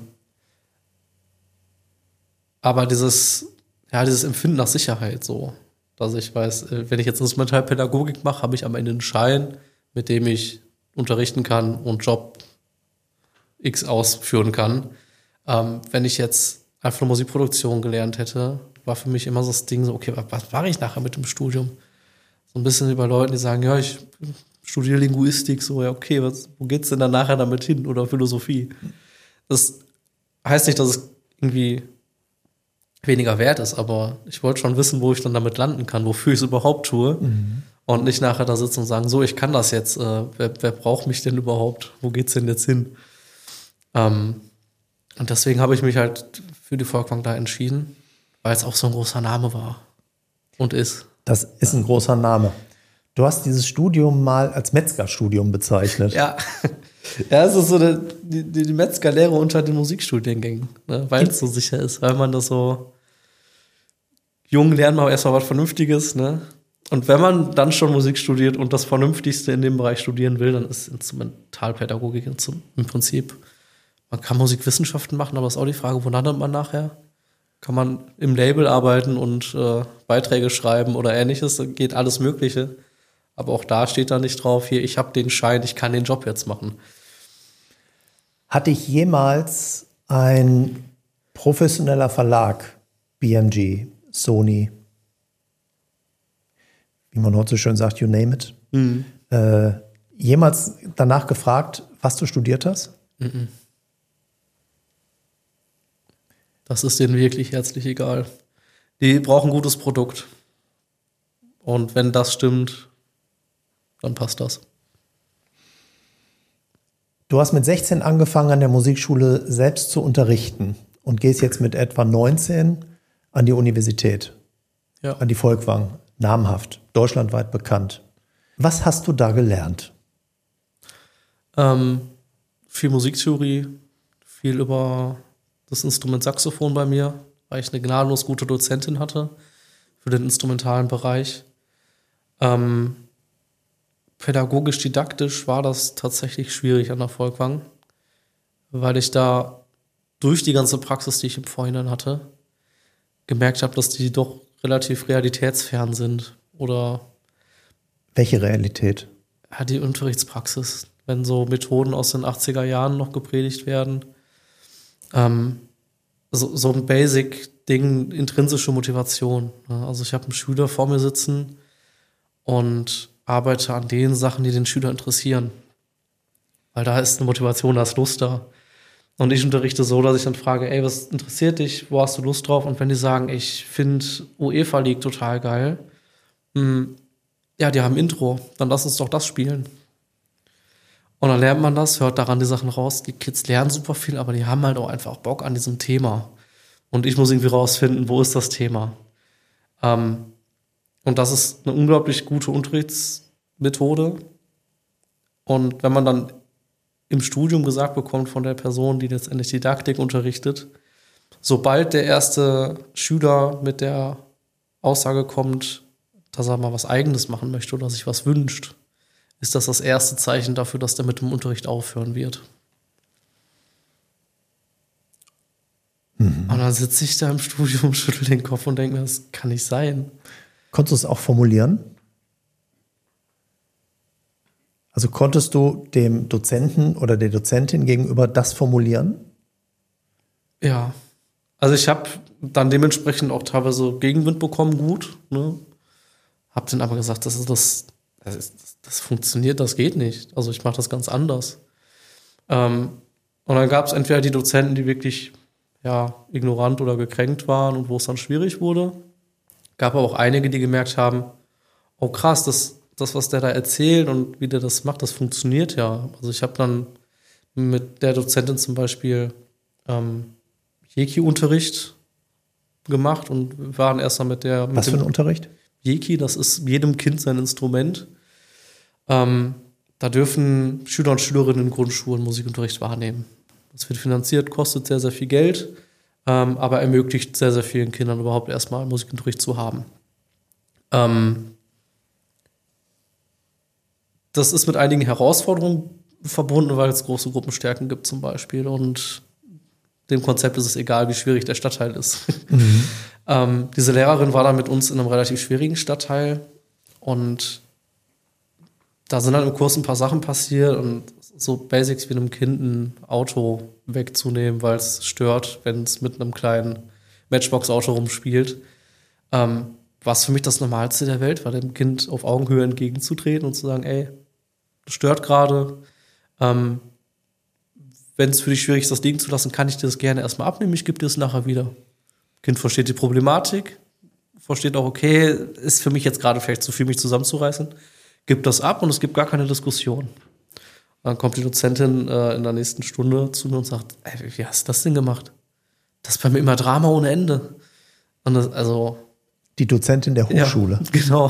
aber dieses, ja, dieses Empfinden nach Sicherheit so, dass ich weiß, wenn ich jetzt Instrumentalpädagogik mache, habe ich am Ende einen Schein, mit dem ich unterrichten kann und Job X ausführen kann. Ähm, wenn ich jetzt einfach nur Musikproduktion gelernt hätte, war für mich immer so das Ding so, okay, was mache ich nachher mit dem Studium? So ein bisschen über Leute, die sagen, ja, ich studiere Linguistik, so, ja, okay, was, wo geht's denn dann nachher damit hin? Oder Philosophie? Das heißt nicht, dass es irgendwie weniger wert ist, aber ich wollte schon wissen, wo ich dann damit landen kann, wofür ich es überhaupt tue. Mhm. Und nicht nachher da sitzen und sagen, so, ich kann das jetzt, äh, wer, wer braucht mich denn überhaupt? Wo geht's denn jetzt hin? Ähm, und deswegen habe ich mich halt für die Folkwang da entschieden, weil es auch so ein großer Name war und ist. Das ist ein großer Name. Du hast dieses Studium mal als Metzgerstudium bezeichnet. Ja, ja, es ist so eine, die, die Metzgerlehre unter den Musikstudiengängen, ne? Weil es so sicher ist, weil man das so jung lernt man erstmal was Vernünftiges, ne? Und wenn man dann schon Musik studiert und das Vernünftigste in dem Bereich studieren will, dann ist Instrumentalpädagogik im Prinzip. Man kann Musikwissenschaften machen, aber ist auch die Frage, wo landet man nachher? Kann man im Label arbeiten und äh, Beiträge schreiben oder ähnliches? Da geht alles Mögliche. Aber auch da steht da nicht drauf, hier, ich habe den Schein, ich kann den Job jetzt machen. Hatte ich jemals ein professioneller Verlag, B M G, Sony, wie man heute so schön sagt, you name it, mhm. äh, jemals danach gefragt, was du studiert hast? Mhm. Das ist denen wirklich herzlich egal. Die brauchen ein gutes Produkt. Und wenn das stimmt, dann passt das. Du hast mit sechzehn angefangen, an der Musikschule selbst zu unterrichten und gehst jetzt mit etwa neunzehn an die Universität, ja. an die Folkwang, namhaft, deutschlandweit bekannt. Was hast du da gelernt? Ähm, viel Musiktheorie, viel über das Instrument Saxophon bei mir, weil ich eine gnadenlos gute Dozentin hatte für den instrumentalen Bereich. Ähm, Pädagogisch-didaktisch war das tatsächlich schwierig an der Folkwang, weil ich da durch die ganze Praxis, die ich im Vorhinein hatte, gemerkt habe, dass die doch relativ realitätsfern sind. Oder welche Realität? Ja, die Unterrichtspraxis, wenn so Methoden aus den achtziger Jahren noch gepredigt werden. Ähm, so, so ein Basic-Ding, intrinsische Motivation. Also ich habe einen Schüler vor mir sitzen und arbeite an den Sachen, die den Schüler interessieren. Weil da ist eine Motivation, da ist Lust da. Und ich unterrichte so, dass ich dann frage, ey, was interessiert dich, wo hast du Lust drauf? Und wenn die sagen, ich finde UEFA League total geil, mh, ja, die haben Intro, dann lass uns doch das spielen. Und dann lernt man das, hört daran die Sachen raus. Die Kids lernen super viel, aber die haben halt auch einfach Bock an diesem Thema. Und ich muss irgendwie rausfinden, wo ist das Thema? Ähm, Und das ist eine unglaublich gute Unterrichtsmethode. Und wenn man dann im Studium gesagt bekommt von der Person, die letztendlich Didaktik unterrichtet, sobald der erste Schüler mit der Aussage kommt, dass er mal was Eigenes machen möchte oder sich was wünscht, ist das das erste Zeichen dafür, dass der mit dem Unterricht aufhören wird. Mhm. Und dann sitze ich da im Studium, schüttel den Kopf und denke mir, das kann nicht sein. Konntest du es auch formulieren? Also konntest du dem Dozenten oder der Dozentin gegenüber das formulieren? Ja. Also ich habe dann dementsprechend auch teilweise Gegenwind bekommen, gut. Ne? Hab dann aber gesagt, das ist das, das, ist, das funktioniert, das geht nicht. Also ich mache das ganz anders. Ähm, und dann gab es entweder die Dozenten, die wirklich ja, ignorant oder gekränkt waren und wo es dann schwierig wurde. Gab aber auch einige, die gemerkt haben, oh krass, das, das, was der da erzählt und wie der das macht, das funktioniert ja. Also ich habe dann mit der Dozentin zum Beispiel ähm, Jeki-Unterricht gemacht und waren erst mal mit der... Mit was für ein Unterricht? Jeki, das ist jedem Kind sein Instrument. Ähm, da dürfen Schüler und Schülerinnen in Grundschulen Musikunterricht wahrnehmen. Das wird finanziert, kostet sehr, sehr viel Geld. ähm, aber ermöglicht sehr, sehr vielen Kindern überhaupt erstmal Musikunterricht zu haben. Ähm, das ist mit einigen Herausforderungen verbunden, weil es große Gruppenstärken gibt zum Beispiel und dem Konzept ist es egal, wie schwierig der Stadtteil ist. Mhm. ähm, diese Lehrerin war dann mit uns in einem relativ schwierigen Stadtteil und da sind dann im Kurs ein paar Sachen passiert und so Basics wie einem Kind ein Auto wegzunehmen, weil es stört, wenn es mit einem kleinen Matchbox-Auto rumspielt. Ähm, war es für mich das Normalste der Welt, war dem Kind auf Augenhöhe entgegenzutreten und zu sagen, ey, das stört gerade. Ähm, wenn es für dich schwierig ist, das liegen zu lassen, kann ich dir das gerne erstmal abnehmen, ich gebe dir es nachher wieder. Kind versteht die Problematik, versteht auch, okay, ist für mich jetzt gerade vielleicht zu viel, mich zusammenzureißen, gibt das ab und es gibt gar keine Diskussion. Dann kommt die Dozentin äh, in der nächsten Stunde zu mir und sagt, ey, wie hast du das denn gemacht? Das ist bei mir immer Drama ohne Ende. Und das, also die Dozentin der Hochschule. Ja, genau.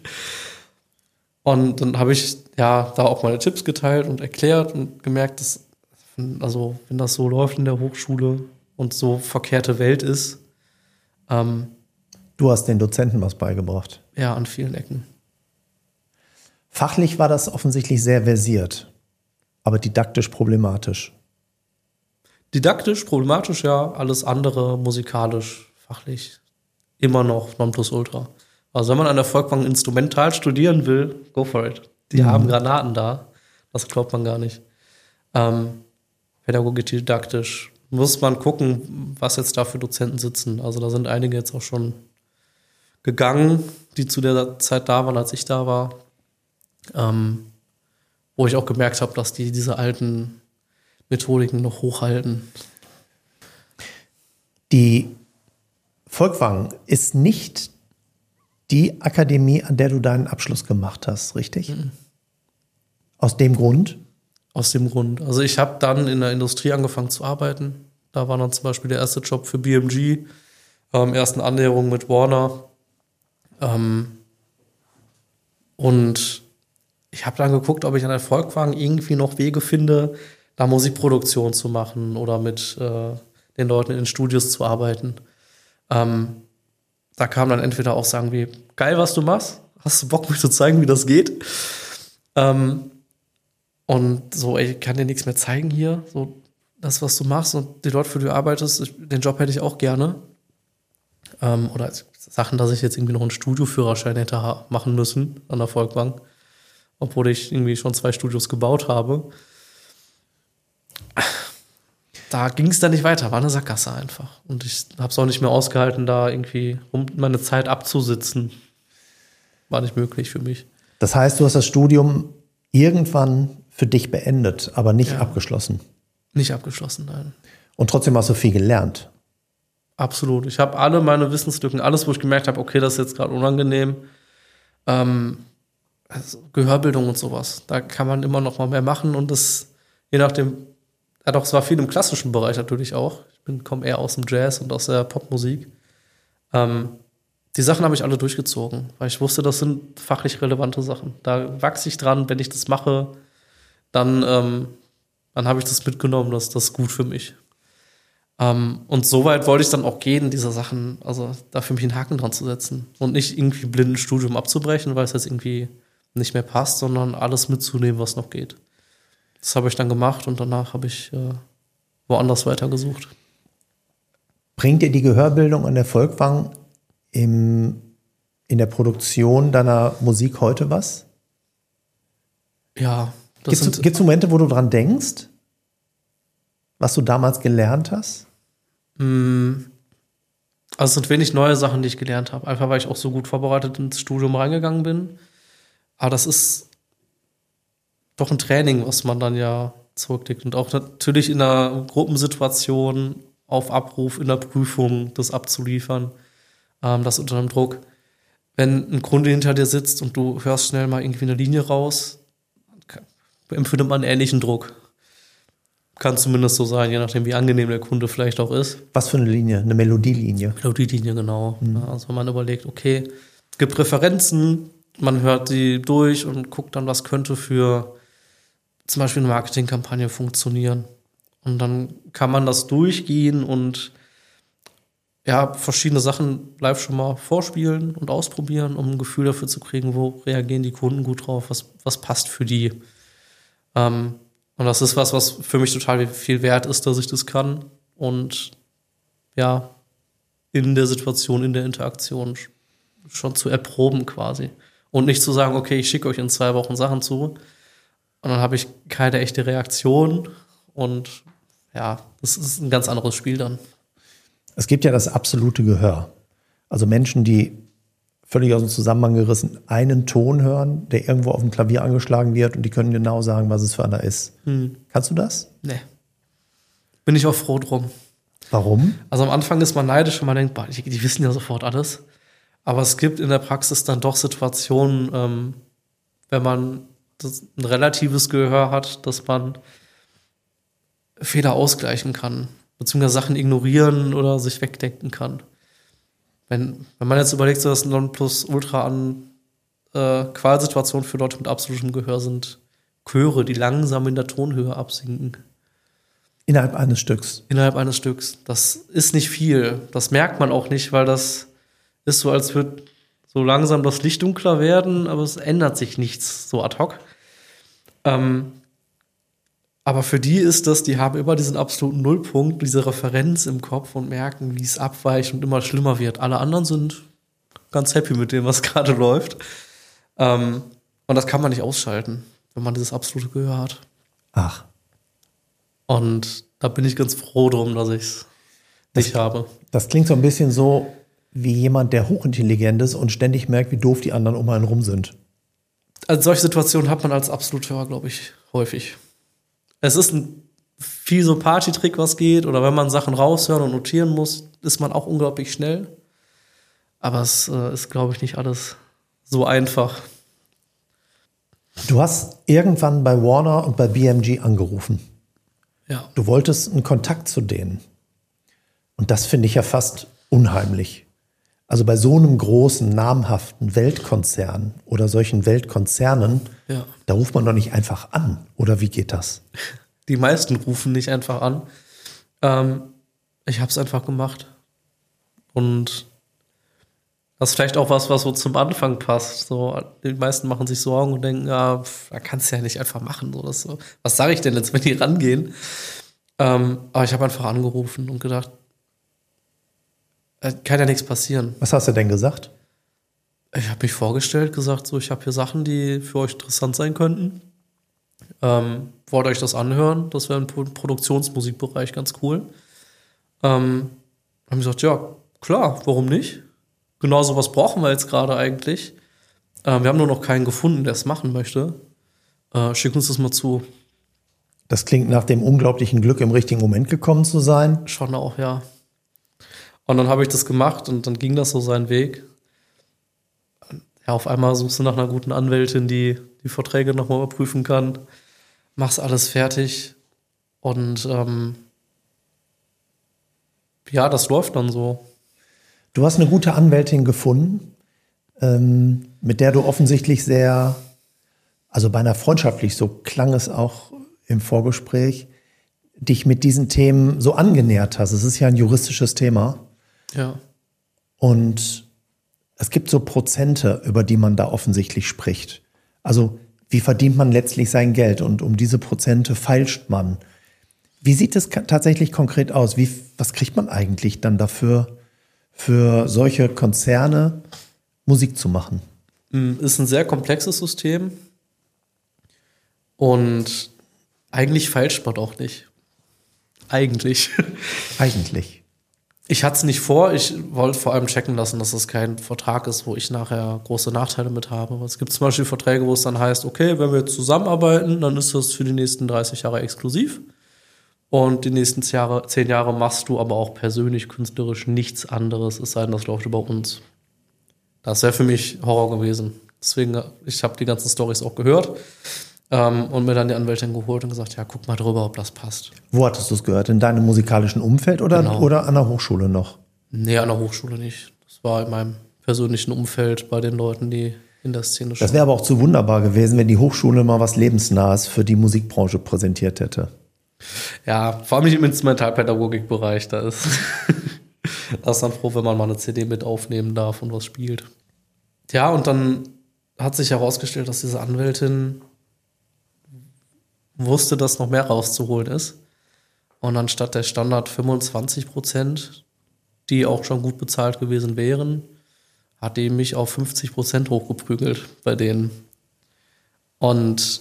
Und dann habe ich ja da auch meine Tipps geteilt und erklärt und gemerkt, dass, also wenn das so läuft in der Hochschule und so verkehrte Welt ist. Ähm, du hast den Dozenten was beigebracht. Ja, an vielen Ecken. Fachlich war das offensichtlich sehr versiert, aber didaktisch problematisch. Didaktisch, problematisch, ja. Alles andere, musikalisch, fachlich, immer noch Nonplusultra. Also wenn man an der Volkwang instrumental studieren will, go for it. Die mhm. haben Granaten da. Das glaubt man gar nicht. Ähm, pädagogisch, didaktisch muss man gucken, was jetzt da für Dozenten sitzen. Also da sind einige jetzt auch schon gegangen, die zu der Zeit da waren, als ich da war. Ähm, wo ich auch gemerkt habe, dass die diese alten Methodiken noch hochhalten. Die Volkwang ist nicht die Akademie, an der du deinen Abschluss gemacht hast, richtig? Mhm. Aus dem Grund? Aus dem Grund. Also ich habe dann in der Industrie angefangen zu arbeiten. Da war dann zum Beispiel der erste Job für B M G, ähm, ersten Annäherung mit Warner. Ähm, und ich habe dann geguckt, ob ich an der Volkwang irgendwie noch Wege finde, da Musikproduktion zu machen oder mit äh, den Leuten in den Studios zu arbeiten. Ähm, da kam dann entweder auch sagen wie, geil, was du machst, hast du Bock, mir zu zeigen, wie das geht? Ähm, und so, ey, ich kann dir nichts mehr zeigen hier, so das, was du machst und die Leute, für die du arbeitest, ich, den Job hätte ich auch gerne. Ähm, oder Sachen, dass ich jetzt irgendwie noch einen Studioführerschein hätte ha- machen müssen an der Volkwang, obwohl ich irgendwie schon zwei Studios gebaut habe. Da ging es dann nicht weiter, war eine Sackgasse einfach. Und ich habe es auch nicht mehr ausgehalten, da irgendwie um meine Zeit abzusitzen. War nicht möglich für mich. Das heißt, du hast das Studium irgendwann für dich beendet, aber nicht ja. abgeschlossen? Nicht abgeschlossen, nein. Und trotzdem hast du viel gelernt? Absolut. Ich habe alle meine Wissenslücken, alles, wo ich gemerkt habe, okay, das ist jetzt gerade unangenehm. Ähm, also Gehörbildung und sowas, da kann man immer noch mal mehr machen. Und das, je nachdem, ja doch, es war viel im klassischen Bereich natürlich auch. Ich bin, komme eher aus dem Jazz und aus der Popmusik. Ähm, die Sachen habe ich alle durchgezogen, weil ich wusste, das sind fachlich relevante Sachen. Da wachse ich dran, wenn ich das mache, dann, ähm, dann habe ich das mitgenommen, das, das ist gut für mich. Ähm, und so weit wollte ich dann auch gehen, diese Sachen, also da für mich einen Haken dran zu setzen und nicht irgendwie blind ein Studium abzubrechen, weil es jetzt irgendwie nicht mehr passt, sondern alles mitzunehmen, was noch geht. Das habe ich dann gemacht und danach habe ich äh, woanders weitergesucht. Bringt dir die Gehörbildung an der Volkwang im, in der Produktion deiner Musik heute was? Ja. Gibt es Momente, wo du dran denkst, was du damals gelernt hast? Also es sind wenig neue Sachen, die ich gelernt habe. Einfach, weil ich auch so gut vorbereitet ins Studium reingegangen bin. Aber das ist doch ein Training, was man dann ja zurücklegt. Und auch natürlich in einer Gruppensituation auf Abruf, in der Prüfung das abzuliefern. Ähm, das unter einem Druck. Wenn ein Kunde hinter dir sitzt und du hörst schnell mal irgendwie eine Linie raus, empfindet man einen ähnlichen Druck. Kann zumindest so sein, je nachdem, wie angenehm der Kunde vielleicht auch ist. Was für eine Linie? Eine Melodielinie? Melodielinie, genau. Mhm. Ja, also wenn man überlegt, okay, es gibt Referenzen, man hört die durch und guckt dann, was könnte für zum Beispiel eine Marketingkampagne funktionieren. Und dann kann man das durchgehen und ja, verschiedene Sachen live schon mal vorspielen und ausprobieren, um ein Gefühl dafür zu kriegen, wo reagieren die Kunden gut drauf, was, was passt für die. Ähm, und das ist was, was für mich total viel wert ist, dass ich das kann und ja, in der Situation, in der Interaktion schon zu erproben quasi. Und nicht zu sagen, okay, ich schicke euch in zwei Wochen Sachen zu und dann habe ich keine echte Reaktion und ja, das ist ein ganz anderes Spiel dann. Es gibt ja das absolute Gehör. Also Menschen, die völlig aus dem Zusammenhang gerissen einen Ton hören, der irgendwo auf dem Klavier angeschlagen wird und die können genau sagen, was es für einer ist. Hm. Kannst du das? Nee. Bin ich auch froh drum. Warum? Also am Anfang ist man neidisch und man denkt, boah, die, die wissen ja sofort alles. Aber es gibt in der Praxis dann doch Situationen, ähm, wenn man das, ein relatives Gehör hat, dass man Fehler ausgleichen kann, beziehungsweise Sachen ignorieren oder sich wegdenken kann. Wenn, wenn man jetzt überlegt, so das Nonplusultra an äh, Qualsituationen für Leute mit absolutem Gehör sind Chöre, die langsam in der Tonhöhe absinken. Innerhalb eines Stücks? Innerhalb eines Stücks. Das ist nicht viel. Das merkt man auch nicht, weil das ist so, als würde so langsam das Licht dunkler werden, aber es ändert sich nichts so ad hoc. Ähm, aber für die ist das, die haben immer diesen absoluten Nullpunkt, diese Referenz im Kopf und merken, wie es abweicht und immer schlimmer wird. Alle anderen sind ganz happy mit dem, was gerade läuft. Ähm, und das kann man nicht ausschalten, wenn man dieses absolute Gehör hat. Ach. Und da bin ich ganz froh drum, dass ich es nicht habe. Das klingt so ein bisschen so wie jemand, der hochintelligent ist und ständig merkt, wie doof die anderen um einen rum sind. Also solche Situationen hat man als Absoluthörer, glaube ich, häufig. Es ist ein viel so Party-Trick, was geht, oder wenn man Sachen raushören und notieren muss, ist man auch unglaublich schnell. Aber es äh, ist, glaube ich, nicht alles so einfach. Du hast irgendwann bei Warner und bei B M G angerufen. Ja. Du wolltest einen Kontakt zu denen. Und das finde ich ja fast unheimlich. Also bei so einem großen, namhaften Weltkonzern oder solchen Weltkonzernen, Ja. da ruft man doch nicht einfach an. Oder wie geht das? Die meisten rufen nicht einfach an. Ähm, ich habe es einfach gemacht. Und das ist vielleicht auch was, was so zum Anfang passt. So, die meisten machen sich Sorgen und denken, ja, pff, da kannst du ja nicht einfach machen. So, das so. Was sage ich denn jetzt, wenn die rangehen? Ähm, aber ich habe einfach angerufen und gedacht, äh, kann ja nichts passieren. Was hast du denn gesagt? Ich habe mich vorgestellt, gesagt, so, ich habe hier Sachen, die für euch interessant sein könnten. Ähm, wollt euch das anhören? Das wäre im Pro- Produktionsmusikbereich ganz cool. Ähm, haben gesagt, ja, klar, warum nicht? Genau so was brauchen wir jetzt gerade eigentlich. Ähm, wir haben nur noch keinen gefunden, der es machen möchte. Äh, schick uns das mal zu. Das klingt nach dem unglaublichen Glück, im richtigen Moment gekommen zu sein. Schon auch, ja. Und dann habe ich das gemacht und dann ging das so seinen Weg. Ja, auf einmal suchst du nach einer guten Anwältin, die die Verträge nochmal überprüfen kann. Machst alles fertig. Und ähm, ja, das läuft dann so. Du hast eine gute Anwältin gefunden, ähm, mit der du offensichtlich sehr, also beinahe freundschaftlich, so klang es auch im Vorgespräch, dich mit diesen Themen so angenähert hast. Es ist ja ein juristisches Thema. Ja. Und es gibt so Prozente, über die man da offensichtlich spricht. Also wie verdient man letztlich sein Geld? Und um diese Prozente feilscht man. Wie sieht es tatsächlich konkret aus? Wie, was kriegt man eigentlich dann dafür, für solche Konzerne Musik zu machen? Ist ein sehr komplexes System. Und eigentlich feilscht man auch nicht. Eigentlich. Eigentlich. Ich hatte es nicht vor. Ich wollte vor allem checken lassen, dass es kein Vertrag ist, wo ich nachher große Nachteile mit habe. Es gibt zum Beispiel Verträge, wo es dann heißt, okay, wenn wir jetzt zusammenarbeiten, dann ist das für die nächsten dreißig Jahre exklusiv. Und die nächsten Jahre, zehn Jahre machst du aber auch persönlich, künstlerisch nichts anderes, es sei denn, das läuft über uns. Das wäre für mich Horror gewesen. Deswegen, ich habe die ganzen Storys auch gehört. Ähm, und mir dann die Anwältin geholt und gesagt, ja, guck mal drüber, ob das passt. Wo hattest du es gehört? In deinem musikalischen Umfeld oder, Genau. oder an der Hochschule noch? Nee, an der Hochschule nicht. Das war in meinem persönlichen Umfeld bei den Leuten, die in der Szene stehen. Das wäre aber auch zu wunderbar gewesen, wenn die Hochschule mal was Lebensnahes für die Musikbranche präsentiert hätte. Ja, vor allem nicht im Instrumentalpädagogikbereich, da ist Da ist dann froh, wenn man mal eine C D mit aufnehmen darf und was spielt. Ja, und dann hat sich herausgestellt, dass diese Anwältin wusste, dass noch mehr rauszuholen ist. Und anstatt der Standard fünfundzwanzig Prozent, die auch schon gut bezahlt gewesen wären, hat die mich auf fünfzig Prozent hochgeprügelt bei denen. Und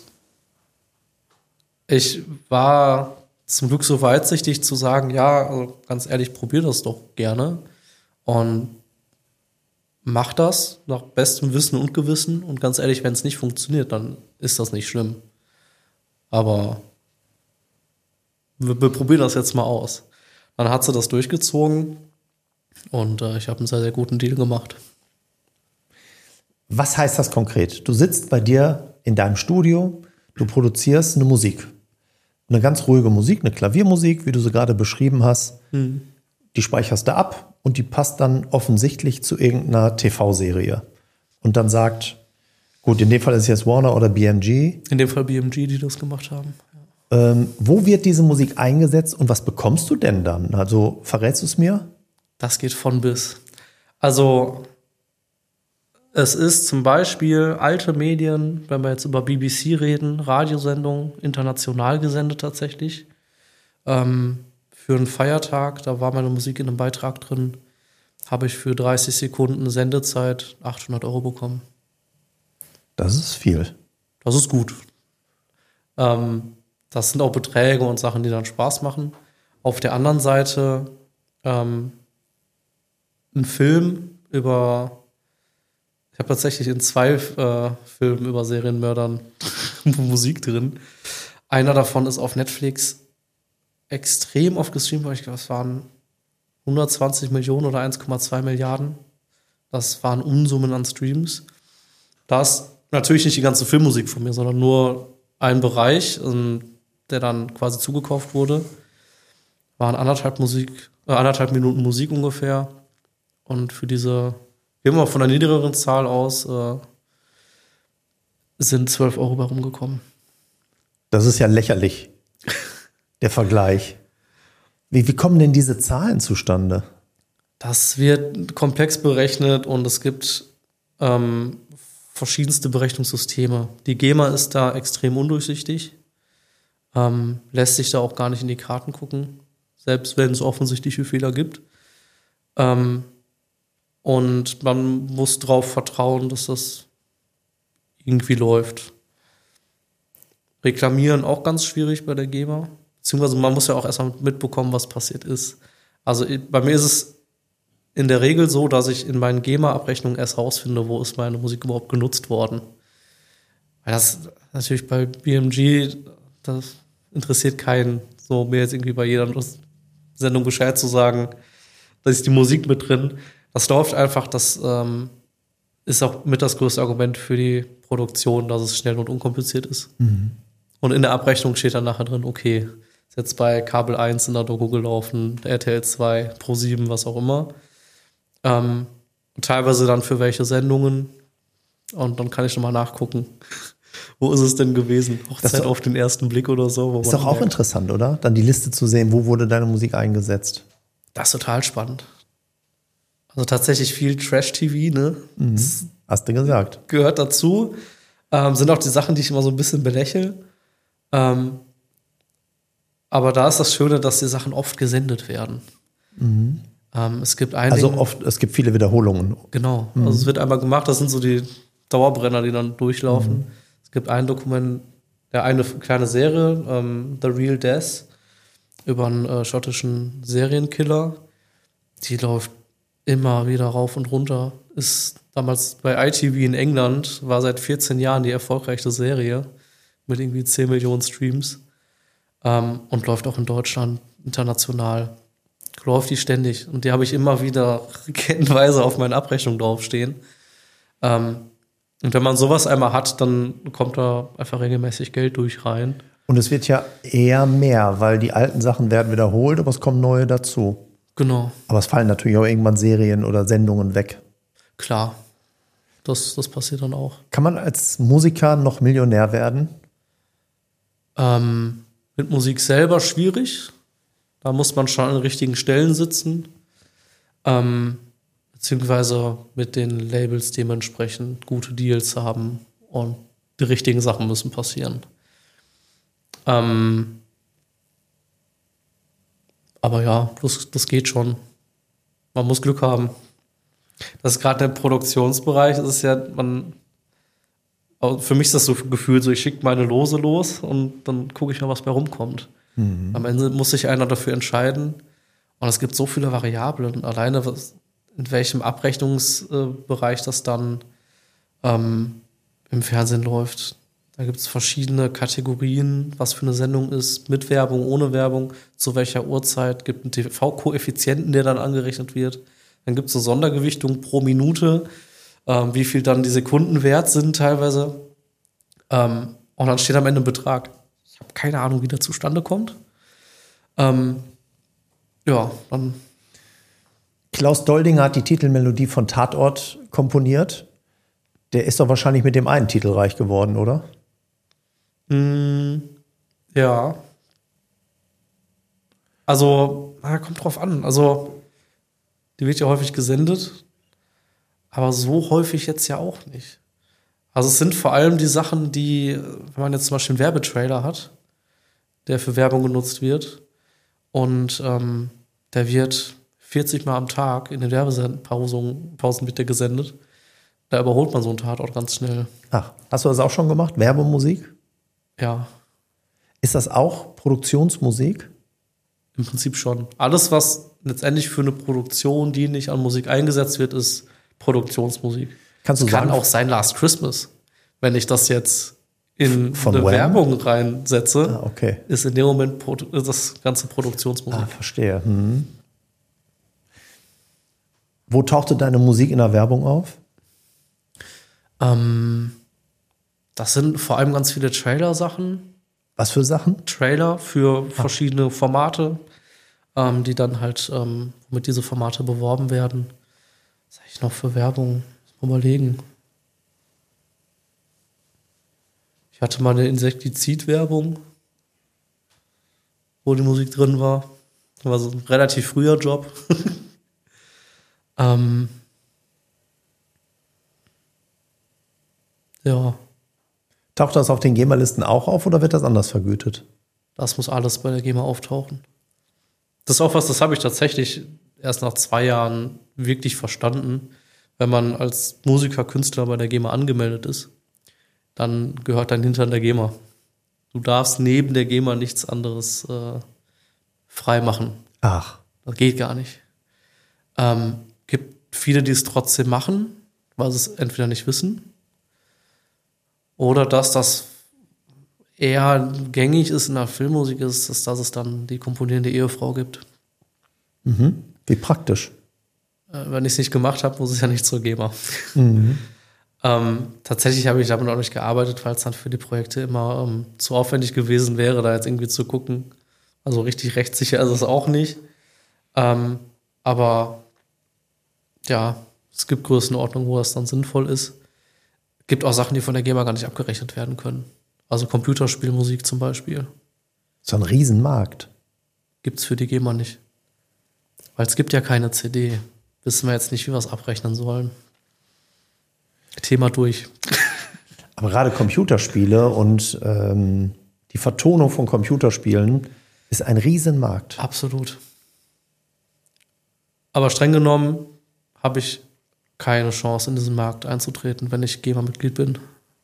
ich war zum Glück so weitsichtig zu sagen, ja, also ganz ehrlich, probier das doch gerne und mach das nach bestem Wissen und Gewissen. Und ganz ehrlich, wenn es nicht funktioniert, dann ist das nicht schlimm. Aber wir, wir probieren das jetzt mal aus. Dann hat sie das durchgezogen und äh, ich habe einen sehr, sehr guten Deal gemacht. Was heißt das konkret? Du sitzt bei dir in deinem Studio, du produzierst eine Musik. Eine ganz ruhige Musik, eine Klaviermusik, wie du sie gerade beschrieben hast. Mhm. Die speicherst du ab und die passt dann offensichtlich zu irgendeiner T V-Serie. Und dann sagt, gut, in dem Fall ist es jetzt Warner oder B M G. In dem Fall B M G, die das gemacht haben. Ähm, wo wird diese Musik eingesetzt und was bekommst du denn dann? Also verrätst du es mir? Das geht von bis. Also es ist zum Beispiel alte Medien, wenn wir jetzt über B B C reden, Radiosendungen, international gesendet tatsächlich. Ähm, für einen Feiertag, da war meine Musik in einem Beitrag drin, habe ich für dreißig Sekunden Sendezeit achthundert Euro bekommen. Das ist viel. Das ist gut. Ähm, das sind auch Beträge und Sachen, die dann Spaß machen. Auf der anderen Seite ähm, ein Film über... Ich habe tatsächlich in zwei äh, Filmen über Serienmördern Musik drin. Einer davon ist auf Netflix extrem oft gestreamt, weil ich glaube, es waren hundertzwanzig Millionen oder eins Komma zwei Milliarden. Das waren Unsummen an Streams. Da ist natürlich nicht die ganze Filmmusik von mir, sondern nur ein Bereich, der dann quasi zugekauft wurde. Waren anderthalb, Musik, äh, anderthalb Minuten Musik ungefähr. Und für diese... Gehen wir mal von einer niedrigeren Zahl aus, äh, sind zwölf Euro bei rumgekommen. Das ist ja lächerlich, der Vergleich. Wie, wie kommen denn diese Zahlen zustande? Das wird komplex berechnet und es gibt ähm, verschiedenste Berechnungssysteme. Die GEMA ist da extrem undurchsichtig, ähm, lässt sich da auch gar nicht in die Karten gucken, selbst wenn es offensichtliche Fehler gibt. Ähm, Und man muss darauf vertrauen, dass das irgendwie läuft. Reklamieren auch ganz schwierig bei der GEMA. Beziehungsweise man muss ja auch erstmal mitbekommen, was passiert ist. Also bei mir ist es in der Regel so, dass ich in meinen GEMA-Abrechnungen erst rausfinde, wo ist meine Musik überhaupt genutzt worden. Weil das natürlich bei B M G, das interessiert keinen, so mir jetzt irgendwie bei jeder Sendung Bescheid zu sagen, da ist die Musik mit drin. Das läuft einfach, das ähm, ist auch mit das größte Argument für die Produktion, dass es schnell und unkompliziert ist. Mhm. Und in der Abrechnung steht dann nachher drin, okay, ist jetzt bei Kabel eins in der Doku gelaufen, R T L zwei, Pro sieben, was auch immer. Ähm, teilweise dann für welche Sendungen. Und dann kann ich nochmal nachgucken, wo ist es denn gewesen? Hochzeit auf den ersten Blick oder so. Wo ist doch auch merkt. Interessant, oder? Dann die Liste zu sehen, wo wurde deine Musik eingesetzt. Das ist total spannend. Also tatsächlich viel Trash-T V, ne? Mhm. Hast du gesagt. Gehört dazu. Ähm, sind auch die Sachen, die ich immer so ein bisschen belächle. Ähm, aber da ist das Schöne, dass die Sachen oft gesendet werden. Mhm. Ähm, es gibt einige, also oft, es gibt viele Wiederholungen. Genau. Mhm. Also es wird einmal gemacht, das sind so die Dauerbrenner, die dann durchlaufen. Mhm. Es gibt ein Dokument, ja, eine kleine Serie, ähm, The Real Death, über einen äh, schottischen Serienkiller. Die läuft immer wieder rauf und runter. Ist damals bei I T V in England, war seit vierzehn Jahren die erfolgreichste Serie mit irgendwie zehn Millionen Streams ähm, und läuft auch in Deutschland international. Läuft die ständig und die habe ich immer wieder kettenweise auf meinen Abrechnungen draufstehen. Ähm, und wenn man sowas einmal hat, dann kommt da einfach regelmäßig Geld durch rein. Und es wird ja eher mehr, weil die alten Sachen werden wiederholt, aber es kommen neue dazu. Genau. Aber es fallen natürlich auch irgendwann Serien oder Sendungen weg. Klar, das, das passiert dann auch. Kann man als Musiker noch Millionär werden? Ähm, mit Musik selber schwierig. Da muss man schon an den richtigen Stellen sitzen. Ähm, beziehungsweise mit den Labels dementsprechend gute Deals haben und die richtigen Sachen müssen passieren. Ähm, aber ja, das, das geht schon. Man muss Glück haben. Das ist gerade im Produktionsbereich, das ist ja, man, für mich ist das so gefühlt, so ich schicke meine Lose los und dann gucke ich mal, was bei rumkommt. Mhm. Am Ende muss sich einer dafür entscheiden. Und es gibt so viele Variablen. Alleine, was, in welchem Abrechnungsbereich das dann ähm, im Fernsehen läuft. Da gibt es verschiedene Kategorien, was für eine Sendung ist, mit Werbung, ohne Werbung, zu welcher Uhrzeit. Gibt einen T V-Koeffizienten, der dann angerechnet wird. Dann gibt es eine Sondergewichtung pro Minute, ähm, wie viel dann die Sekunden wert sind teilweise. Ähm, und dann steht am Ende ein Betrag. Ich habe keine Ahnung, wie der zustande kommt. Ähm, ja, dann. Klaus Doldinger hat die Titelmelodie von Tatort komponiert. Der ist doch wahrscheinlich mit dem einen Titel reich geworden, oder? Mm, ja. Also, na, kommt drauf an. Also, die wird ja häufig gesendet, aber so häufig jetzt ja auch nicht. Also, es sind vor allem die Sachen, die, wenn man jetzt zum Beispiel einen Werbetrailer hat, der für Werbung genutzt wird und ähm, der wird vierzig Mal am Tag in den Werbepausen Pausen wird der gesendet. Da überholt man so einen Tatort ganz schnell. Ach, hast du das auch schon gemacht? Werbemusik? Ja. Ist das auch Produktionsmusik? Im Prinzip schon. Alles, was letztendlich für eine Produktion, die nicht an Musik eingesetzt wird, ist Produktionsmusik. Kannst du das kann sagen, auch sein Last Christmas. Wenn ich das jetzt in Von eine Wham? Werbung reinsetze, Ah, okay. ist in dem Moment Produ- das ganze Produktionsmusik. Ah, verstehe. Hm. Wo tauchte deine Musik in der Werbung auf? Ähm, das sind vor allem ganz viele Trailer-Sachen. Was für Sachen? Trailer für verschiedene Formate, ähm, die dann halt, ähm, womit diese Formate beworben werden. Was habe ich noch für Werbung? Muss mal überlegen. Ich hatte mal eine Insektizid-Werbung, wo die Musik drin war. Das war so ein relativ früher Job. ähm, ja. Taucht das auf den GEMA-Listen auch auf oder wird das anders vergütet? Das muss alles bei der GEMA auftauchen. Das ist auch was, das habe ich tatsächlich erst nach zwei Jahren wirklich verstanden. Wenn man als Musiker, Künstler bei der GEMA angemeldet ist, dann gehört dein Hintern der GEMA. Du darfst neben der GEMA nichts anderes äh, frei machen. Ach. Das geht gar nicht. Ähm, gibt viele, die es trotzdem machen, weil sie es entweder nicht wissen oder dass das eher gängig ist in der Filmmusik ist, ist, dass es dann die komponierende Ehefrau gibt. Mhm. Wie praktisch. Äh, wenn ich es nicht gemacht habe, muss es ja nicht zur GEMA. Mhm. ähm, tatsächlich habe ich damit auch nicht gearbeitet, weil es dann für die Projekte immer ähm, zu aufwendig gewesen wäre, da jetzt irgendwie zu gucken. Also richtig rechtssicher ist es auch nicht. Ähm, aber ja, es gibt Größenordnungen, wo das dann sinnvoll ist. Gibt auch Sachen, die von der GEMA gar nicht abgerechnet werden können. Also Computerspielmusik zum Beispiel. So ein Riesenmarkt. Gibt es für die GEMA nicht. Weil es gibt ja keine C D. Wissen wir jetzt nicht, wie wir es abrechnen sollen. Thema durch. Aber gerade Computerspiele und ähm, die Vertonung von Computerspielen ist ein Riesenmarkt. Absolut. Aber streng genommen habe ich keine Chance, in diesen Markt einzutreten, wenn ich GEMA-Mitglied bin.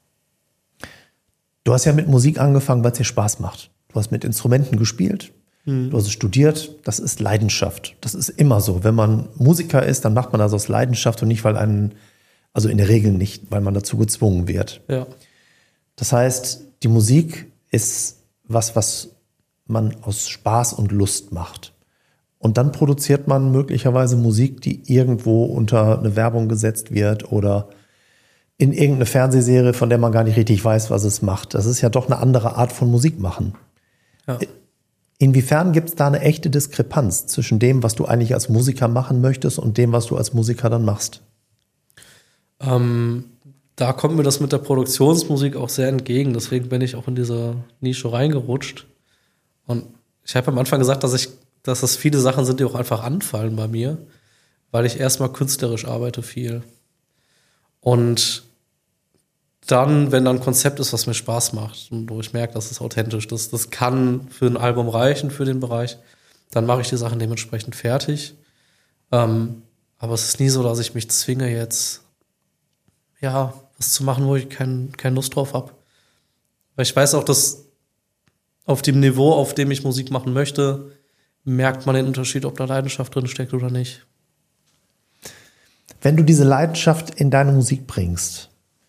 Du hast ja mit Musik angefangen, weil es dir Spaß macht. Du hast mit Instrumenten gespielt, mhm. du hast es studiert. Das ist Leidenschaft. Das ist immer so. Wenn man Musiker ist, dann macht man das aus Leidenschaft und nicht, weil einen, also in der Regel nicht, weil man dazu gezwungen wird. Ja. Das heißt, die Musik ist was, was man aus Spaß und Lust macht. Und dann produziert man möglicherweise Musik, die irgendwo unter eine Werbung gesetzt wird oder in irgendeine Fernsehserie, von der man gar nicht richtig weiß, was es macht. Das ist ja doch eine andere Art von Musik machen. Ja. Inwiefern gibt es da eine echte Diskrepanz zwischen dem, was du eigentlich als Musiker machen möchtest und dem, was du als Musiker dann machst? Ähm, da kommt mir das mit der Produktionsmusik auch sehr entgegen. Deswegen bin ich auch in diese Nische reingerutscht. Und ich habe am Anfang gesagt, dass ich dass das viele Sachen sind, die auch einfach anfallen bei mir. weil ich erstmal künstlerisch arbeite viel. Und dann, wenn da ein Konzept ist, was mir Spaß macht und wo ich merke, das ist authentisch, das, das kann für ein Album reichen, für den Bereich, dann mache ich die Sachen dementsprechend fertig. Ähm, aber es ist nie so, dass ich mich zwinge, jetzt ja, was zu machen, wo ich kein, keine Lust drauf habe. Weil ich weiß auch, dass auf dem Niveau, auf dem ich Musik machen möchte, merkt man den Unterschied, ob da Leidenschaft drin steckt oder nicht. Wenn du diese Leidenschaft in deine Musik bringst,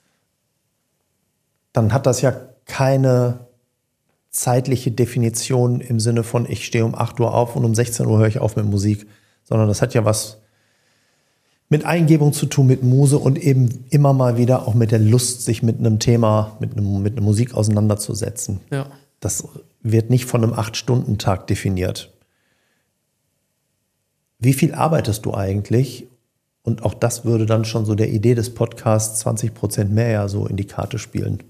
dann hat das ja keine zeitliche Definition im Sinne von, ich stehe um acht Uhr auf und um sechzehn Uhr höre ich auf mit Musik, sondern das hat ja was mit Eingebung zu tun, mit Muse und eben immer mal wieder auch mit der Lust, sich mit einem Thema, mit, einem, mit einer Musik auseinanderzusetzen. Ja. Das wird nicht von einem acht-Stunden-Tag definiert. Wie viel arbeitest du eigentlich? Und auch das würde dann schon so der Idee des Podcasts zwanzig Prozent mehr ja so in die Karte spielen.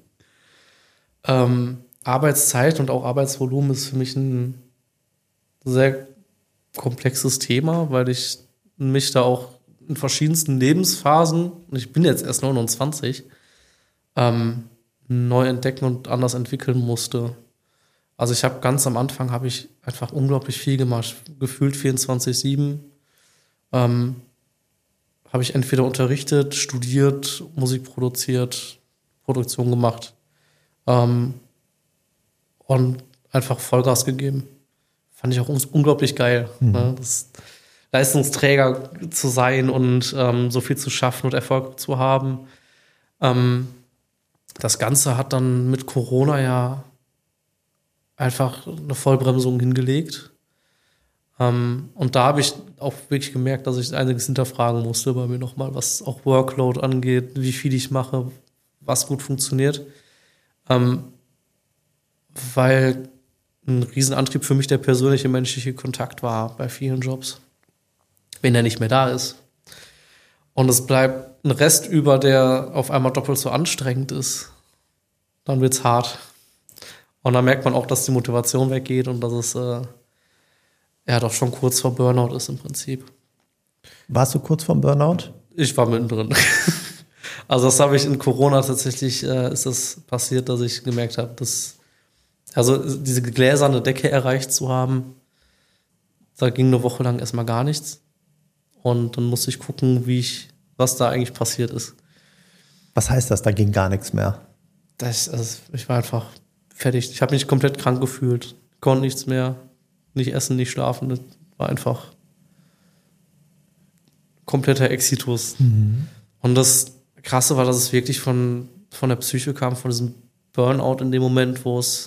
Ähm, Arbeitszeit und auch Arbeitsvolumen ist für mich ein sehr komplexes Thema, weil ich mich da auch in verschiedensten Lebensphasen, und ich bin jetzt erst neunundzwanzig, ähm, neu entdecken und anders entwickeln musste. Also ich habe ganz am Anfang habe ich einfach unglaublich viel gemacht, gefühlt vierundzwanzig sieben. Ähm, habe ich entweder unterrichtet, studiert, Musik produziert, Produktion gemacht ähm, und einfach Vollgas gegeben. Fand ich auch unglaublich geil, mhm. ne? Das Leistungsträger zu sein und ähm, so viel zu schaffen und Erfolg zu haben. Ähm, das Ganze hat dann mit Corona ja einfach eine Vollbremsung hingelegt. Ähm, und da habe ich auch wirklich gemerkt, dass ich einiges hinterfragen musste bei mir nochmal, was auch Workload angeht, wie viel ich mache, was gut funktioniert. Ähm, weil ein Riesenantrieb für mich der persönliche menschliche Kontakt war bei vielen Jobs, wenn er nicht mehr da ist. Und es bleibt ein Rest über, der auf einmal doppelt so anstrengend ist, dann wird's hart. Und dann merkt man auch, dass die Motivation weggeht und dass es äh, ja doch schon kurz vor Burnout ist im Prinzip. Warst du kurz vorm Burnout? Ich war mittendrin. Also das habe ich in Corona tatsächlich, äh, ist das passiert, dass ich gemerkt habe, dass also diese gläserne Decke erreicht zu haben, da ging eine Woche lang erstmal gar nichts. Und dann musste ich gucken, wie ich, was da eigentlich passiert ist. Was heißt das, da ging gar nichts mehr? Das, also ich war einfach fertig. Ich habe mich komplett krank gefühlt. Konnte nichts mehr. Nicht essen, nicht schlafen. Das war einfach kompletter Exitus. Mhm. Und das Krasse war, dass es wirklich von, von der Psyche kam, von diesem Burnout in dem Moment, wo es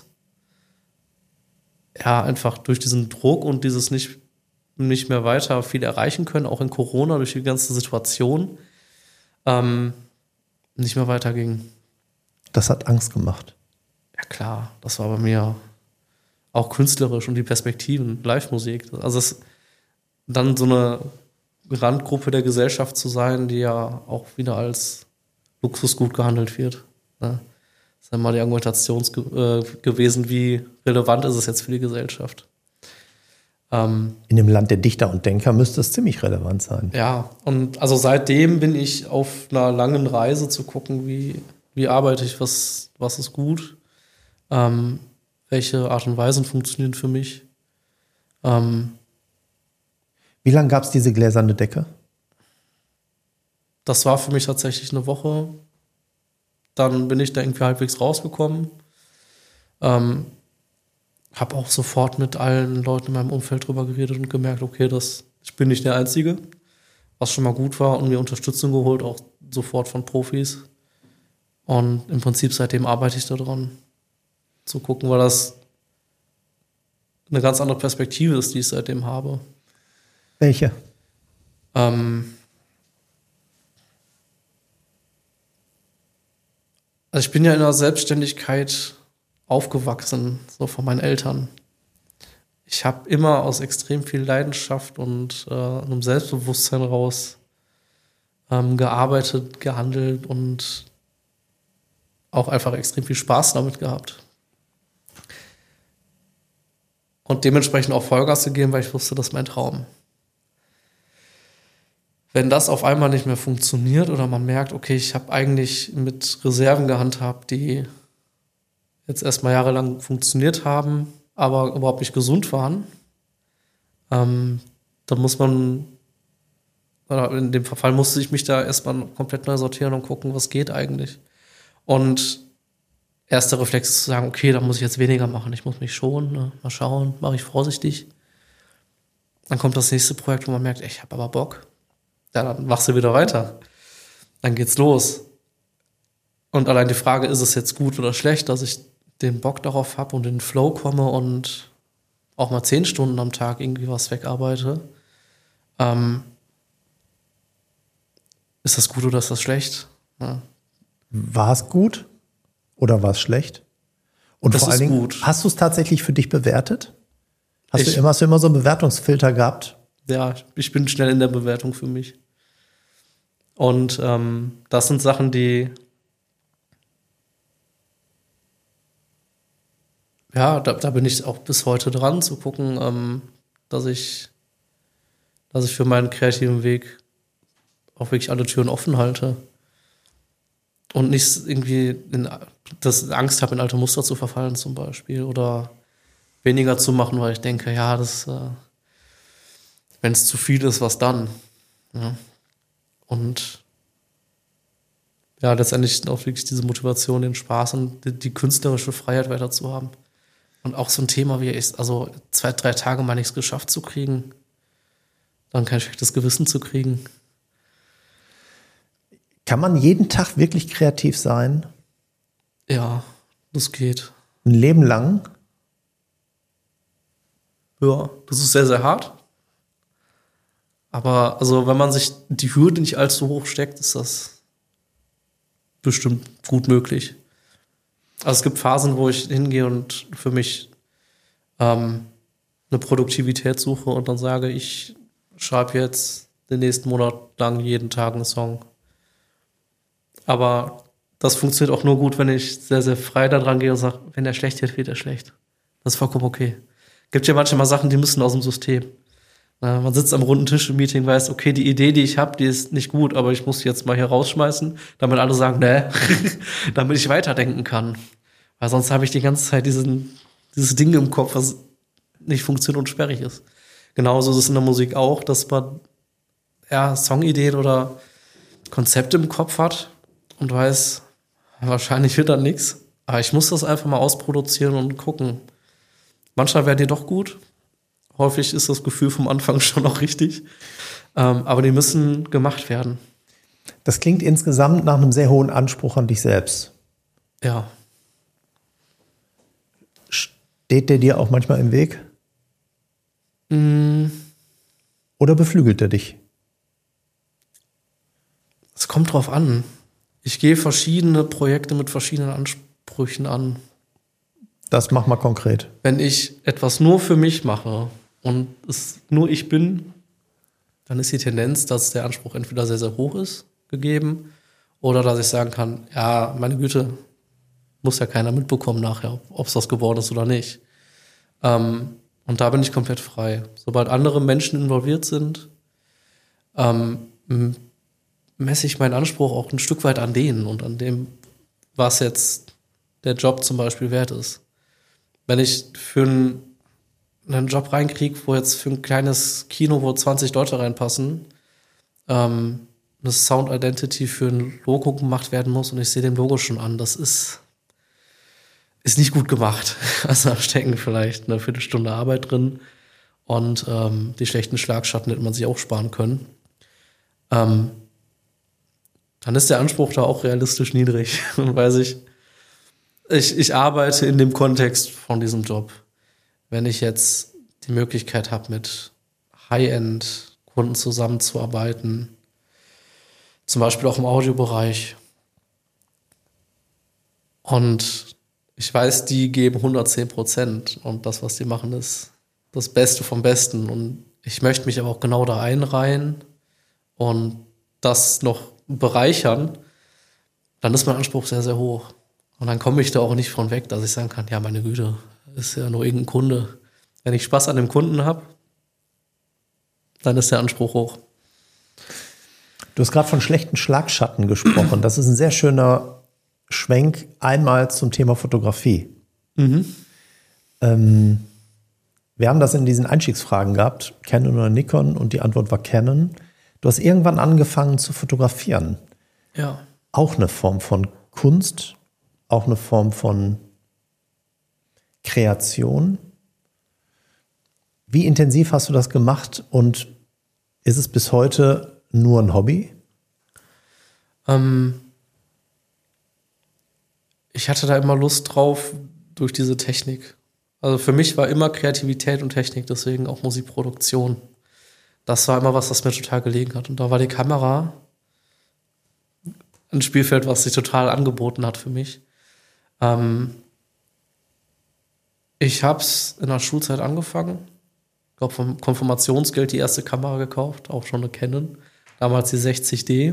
ja einfach durch diesen Druck und dieses nicht, nicht mehr weiter viel erreichen können, auch in Corona, durch die ganze Situation, ähm, nicht mehr weiterging. Das hat Angst gemacht. Ja klar, das war bei mir auch künstlerisch und die Perspektiven, Live-Musik. Also es dann so eine Randgruppe der Gesellschaft zu sein, die ja auch wieder als Luxusgut gehandelt wird. Ne? Das ist ja mal die Argumentation ge- äh, gewesen, wie relevant ist es jetzt für die Gesellschaft. Ähm, In dem Land der Dichter und Denker müsste es ziemlich relevant sein. Ja, und also seitdem bin ich auf einer langen Reise zu gucken, wie, wie arbeite ich, was, was ist gut, ähm, welche Art und Weisen funktionieren für mich. Ähm, Wie lange gab es diese gläserne Decke? Das war für mich tatsächlich eine Woche. Dann bin ich da irgendwie halbwegs rausgekommen. Ähm, habe auch sofort mit allen Leuten in meinem Umfeld drüber geredet und gemerkt, okay, das, ich bin nicht der Einzige, was schon mal gut war, und mir Unterstützung geholt, auch sofort von Profis. Und im Prinzip seitdem arbeite ich daran, zu gucken, weil das eine ganz andere Perspektive ist, die ich seitdem habe. Welche? Ähm, also ich bin ja in der Selbstständigkeit aufgewachsen, so von meinen Eltern. Ich habe immer aus extrem viel Leidenschaft und äh, einem Selbstbewusstsein raus ähm, gearbeitet, gehandelt und auch einfach extrem viel Spaß damit gehabt. Und dementsprechend auch Vollgas gegeben, weil ich wusste, das ist mein Traum. wenn das auf einmal nicht mehr funktioniert oder man merkt, okay, ich habe eigentlich mit Reserven gehandhabt, die jetzt erstmal jahrelang funktioniert haben, aber überhaupt nicht gesund waren, ähm, dann muss man, oder in dem Fall musste ich mich da erstmal komplett neu sortieren und gucken, was geht eigentlich. Und erster Reflex ist zu sagen, okay, da muss ich jetzt weniger machen, ich muss mich schonen, ne? Mal schauen, mache ich vorsichtig. Dann kommt das nächste Projekt, wo man merkt, ey, ich habe aber Bock. Ja, dann machst du wieder weiter. Dann geht's los. Und allein die Frage, ist es jetzt gut oder schlecht, dass ich den Bock darauf habe und in den Flow komme und auch mal zehn Stunden am Tag irgendwie was wegarbeite. Ähm, ist das gut oder ist das schlecht? Ja. War es gut oder war es schlecht? Und Das vor allen ist Dingen, gut. hast du es tatsächlich für dich bewertet? Hast, du Ich- immer, hast du immer so einen Bewertungsfilter gehabt? Ja, ich bin schnell in der Bewertung für mich. Und ähm, das sind Sachen, die ja, da, da bin ich auch bis heute dran, zu gucken, ähm, dass ich, dass ich für meinen kreativen Weg auch wirklich alle Türen offen halte. Und nicht irgendwie in, das Angst habe, in alte Muster zu verfallen zum Beispiel. Oder weniger zu machen, weil ich denke, ja, das, äh, wenn es zu viel ist, was dann? Ja. Und ja, letztendlich auch wirklich diese Motivation, den Spaß und die, die künstlerische Freiheit weiter zu haben. Und auch so ein Thema wie, ich, also zwei, drei Tage mal nichts geschafft zu kriegen, dann kein schlechtes Gewissen zu kriegen. Kann man jeden Tag wirklich kreativ sein? Ja, das geht. Ein Leben lang? Ja, das ist sehr, sehr hart. Aber also, wenn man sich die Hürde nicht allzu hoch steckt, ist das bestimmt gut möglich. Also es gibt Phasen, wo ich hingehe und für mich ähm, eine Produktivität suche und dann sage, ich schreibe jetzt den nächsten Monat lang jeden Tag einen Song. Aber das funktioniert auch nur gut, wenn ich sehr, sehr frei da dran gehe und sage, wenn der schlecht wird, wird er schlecht. Das ist vollkommen okay. Gibt ja manchmal Sachen, die müssen aus dem System. Äh, Man sitzt am runden Tisch im Meeting, weiß, okay, die Idee, die ich habe, die ist nicht gut, aber ich muss die jetzt mal hier rausschmeißen, damit alle sagen, nee, damit ich weiterdenken kann. Weil sonst habe ich die ganze Zeit diesen, dieses Ding im Kopf, was nicht funktioniert und sperrig ist. Genauso ist es in der Musik auch, dass man ja, Songideen oder Konzepte im Kopf hat und weiß, wahrscheinlich wird dann nichts. Aber ich muss das einfach mal ausproduzieren und gucken. Manchmal werden die doch gut. Häufig ist das Gefühl vom Anfang schon auch richtig. Ähm, aber die müssen gemacht werden. Das klingt insgesamt nach einem sehr hohen Anspruch an dich selbst. Ja. Steht der dir auch manchmal im Weg? Mm, Oder beflügelt er dich? Es kommt drauf an. Ich gehe verschiedene Projekte mit verschiedenen Ansprüchen an. Das mach mal konkret. Wenn ich etwas nur für mich mache und es nur ich bin, dann ist die Tendenz, dass der Anspruch entweder sehr, sehr hoch ist, gegeben, oder dass ich sagen kann, ja, meine Güte, muss ja keiner mitbekommen nachher, ob es das geworden ist oder nicht. Ähm, und da bin ich komplett frei. Sobald andere Menschen involviert sind, ähm, m- messe ich meinen Anspruch auch ein Stück weit an denen und an dem, was jetzt der Job zum Beispiel wert ist. Wenn ich für einen, einen Job reinkriege, wo jetzt für ein kleines Kino, wo zwanzig Leute reinpassen, ähm, eine Sound Identity für ein Logo gemacht werden muss und ich sehe dem Logo schon an, das ist, ist nicht gut gemacht. Also da stecken vielleicht eine Viertelstunde Arbeit drin und ähm, die schlechten Schlagschatten hätte man sich auch sparen können. Ähm, dann ist der Anspruch da auch realistisch niedrig. Und weiß ich, ich, ich arbeite in dem Kontext von diesem Job. Wenn ich jetzt die Möglichkeit habe, mit High-End-Kunden zusammenzuarbeiten, zum Beispiel auch im Audiobereich, und ich weiß, die geben hundertzehn Prozent und das, was die machen, ist das Beste vom Besten. Und ich möchte mich aber auch genau da einreihen und das noch bereichern, dann ist mein Anspruch sehr, sehr hoch. Und dann komme ich da auch nicht von weg, dass ich sagen kann, ja, meine Güte, ist ja nur irgendein Kunde. Wenn ich Spaß an dem Kunden habe, dann ist der Anspruch hoch. Du hast gerade von schlechten Schlagschatten gesprochen. Das ist ein sehr schöner Schwenk einmal zum Thema Fotografie. Mhm. Ähm, wir haben das in diesen Einstiegsfragen gehabt, Canon oder Nikon, und die Antwort war Canon. Du hast irgendwann angefangen zu fotografieren. Ja. Auch eine Form von Kunst, auch eine Form von Kreation. Wie intensiv hast du das gemacht und ist es bis heute nur ein Hobby? Ähm, ich hatte da immer Lust drauf durch diese Technik. Also für mich war immer Kreativität und Technik, deswegen auch Musikproduktion. Das war immer was, das mir total gelegen hat. Und da war die Kamera ein Spielfeld, was sich total angeboten hat für mich. Ähm, ich habe es in der Schulzeit angefangen. Ich glaube, vom Konfirmationsgeld die erste Kamera gekauft, auch schon eine Canon. Damals die sechzig D.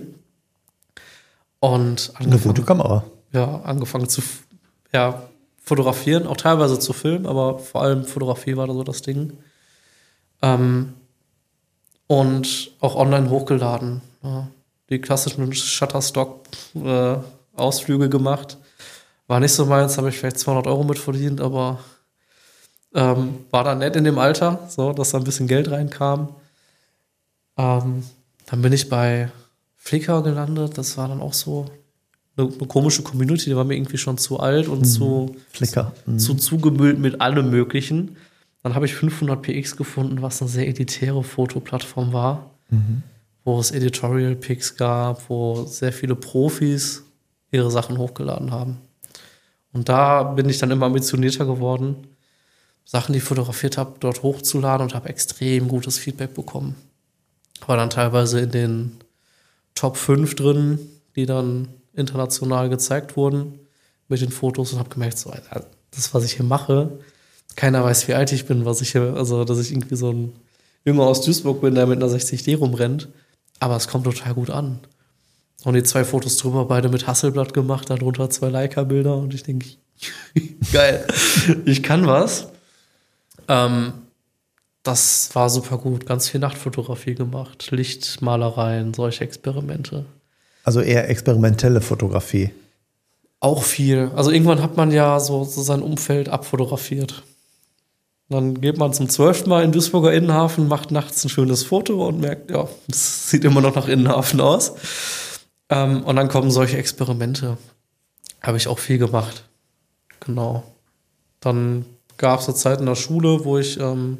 Und Eine gute Kamera. Ja, angefangen zu ja, fotografieren, auch teilweise zu filmen, aber vor allem Fotografie war da so das Ding. Ähm, und auch online hochgeladen. Ja. Die klassischen Shutterstock-Ausflüge äh, gemacht. War nicht so meins, habe ich vielleicht zweihundert Euro mit verdient, aber ähm, war dann nett in dem Alter, so, dass da ein bisschen Geld reinkam. Ähm, dann bin ich bei Flickr gelandet. Das war dann auch so eine, eine komische Community, die war mir irgendwie schon zu alt und mhm. zu, Flickr. Mhm. zu zugemüllt mit allem Möglichen. Dann habe ich fünfhundert P X gefunden, was eine sehr elitäre Fotoplattform war, mhm. wo es Editorial Pics gab, wo sehr viele Profis ihre Sachen hochgeladen haben. Und da bin ich dann immer ambitionierter geworden, Sachen, die ich fotografiert habe, dort hochzuladen und habe extrem gutes Feedback bekommen. War dann teilweise in den Top fünf drin, die dann international gezeigt wurden mit den Fotos und habe gemerkt, so, das, was ich hier mache, keiner weiß, wie alt ich bin, was ich hier, also dass ich irgendwie so ein Junge aus Duisburg bin, der mit einer sechzig D rumrennt, aber es kommt total gut an. Und die zwei Fotos drüber, beide mit Hasselblatt gemacht, darunter zwei Leica-Bilder und ich denke, geil, ich kann was. Ähm, das war super gut, ganz viel Nachtfotografie gemacht, Lichtmalereien, solche Experimente. Also eher experimentelle Fotografie. Auch viel. Also irgendwann hat man ja so, so sein Umfeld abfotografiert. Dann geht man zum zwölften Mal in Duisburger Innenhafen, macht nachts ein schönes Foto und merkt, ja, das sieht immer noch nach Innenhafen aus. Ähm, und dann kommen solche Experimente. Habe ich auch viel gemacht. Genau. Dann gab es eine Zeit in der Schule, wo ich ähm,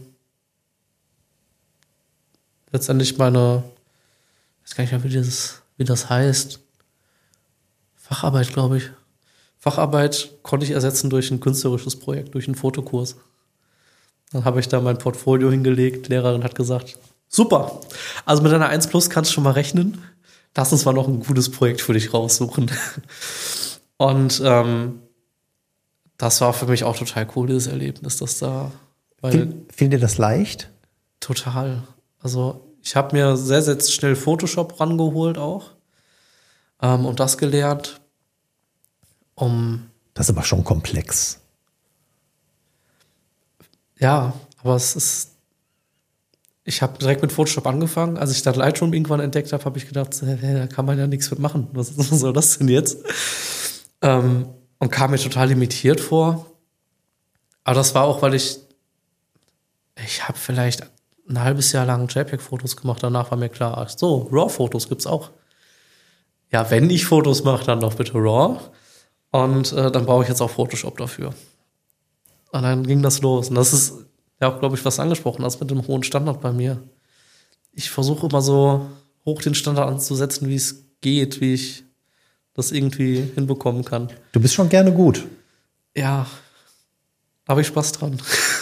letztendlich meine, ich weiß gar nicht mehr, wie, dieses, wie das heißt, Facharbeit, glaube ich. Facharbeit konnte ich ersetzen durch ein künstlerisches Projekt, durch einen Fotokurs. Dann habe ich da mein Portfolio hingelegt. Die Lehrerin hat gesagt, super, also mit einer eins plus kannst du schon mal rechnen. Lass uns mal noch ein gutes Projekt für dich raussuchen. Und ähm, das war für mich auch total cool, dieses Erlebnis, dass da... Weil Fiel, fiel dir das leicht? Total. Also ich habe mir sehr, sehr schnell Photoshop rangeholt auch ähm, und das gelernt, um... Das ist aber schon komplex. Ja, aber es ist... Ich habe direkt mit Photoshop angefangen. Als ich dann Lightroom irgendwann entdeckt habe, habe ich gedacht, hey, da kann man ja nichts mit machen. Was, was soll das denn jetzt? Ähm, und kam mir total limitiert vor. Aber das war auch, weil ich... Ich habe vielleicht ein halbes Jahr lang JPEG-Fotos gemacht. Danach war mir klar, ach so, RAW-Fotos gibt's auch. Ja, wenn ich Fotos mache, dann doch bitte RAW. Und äh, dann brauche ich jetzt auch Photoshop dafür. Und dann ging das los. Und das ist ja auch, glaube ich, was angesprochen hast mit dem hohen Standard bei mir. Ich versuche immer so hoch den Standard anzusetzen, wie es geht, wie ich das irgendwie hinbekommen kann. Du bist schon gerne gut. Ja, da habe ich Spaß dran.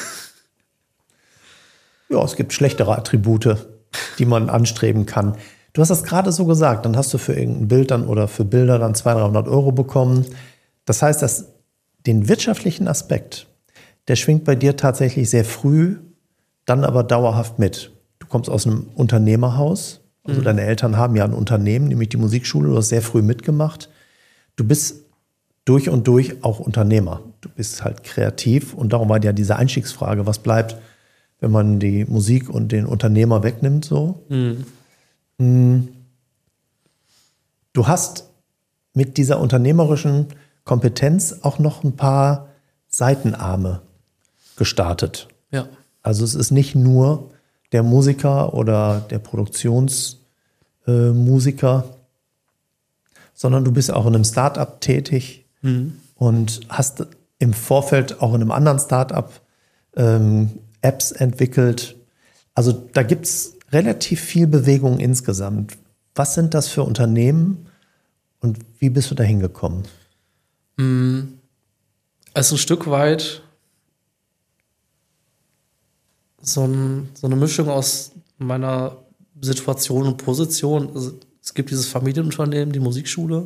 Ja, es gibt schlechtere Attribute, die man anstreben kann. Du hast das gerade so gesagt, dann hast du für irgendein Bild dann oder für Bilder dann zweihundert, dreihundert Euro bekommen. Das heißt, dass den wirtschaftlichen Aspekt, der schwingt bei dir tatsächlich sehr früh, dann aber dauerhaft mit. Du kommst aus einem Unternehmerhaus, also mhm. deine Eltern haben ja ein Unternehmen, nämlich die Musikschule, du hast sehr früh mitgemacht. Du bist durch und durch auch Unternehmer. Du bist halt kreativ und darum war ja diese Einstiegsfrage, was bleibt, wenn man die Musik und den Unternehmer wegnimmt, so. Mhm. Du hast mit dieser unternehmerischen Kompetenz auch noch ein paar Seitenarme gestartet. Ja. Also es ist nicht nur der Musiker oder der Produktionsmusiker, äh, sondern du bist auch in einem Start-up tätig mhm. und hast im Vorfeld auch in einem anderen Start-up ähm, Apps entwickelt. Also da gibt es relativ viel Bewegung insgesamt. Was sind das für Unternehmen und wie bist du da hingekommen? Es ist ein Stück weit so, ein, so eine Mischung aus meiner Situation und Position. Also es gibt dieses Familienunternehmen, die Musikschule.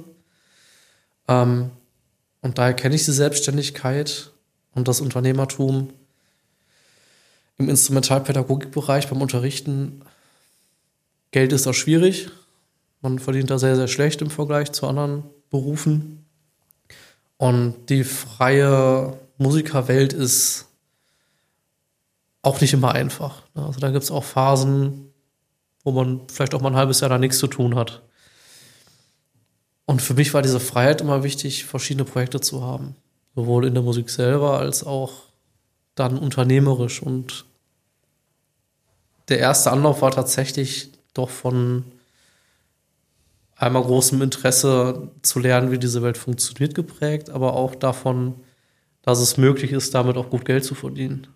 Ähm, und daher kenne ich die Selbstständigkeit und das Unternehmertum im Instrumentalpädagogikbereich beim Unterrichten. Geld ist da schwierig. Man verdient da sehr, sehr schlecht im Vergleich zu anderen Berufen. Und die freie Musikerwelt ist auch nicht immer einfach. Also da gibt es auch Phasen, wo man vielleicht auch mal ein halbes Jahr da nichts zu tun hat. Und für mich war diese Freiheit immer wichtig, verschiedene Projekte zu haben. Sowohl in der Musik selber als auch dann unternehmerisch. Und der erste Anlauf war tatsächlich doch von einmal großem Interesse zu lernen, wie diese Welt funktioniert, geprägt, aber auch davon, dass es möglich ist, damit auch gut Geld zu verdienen.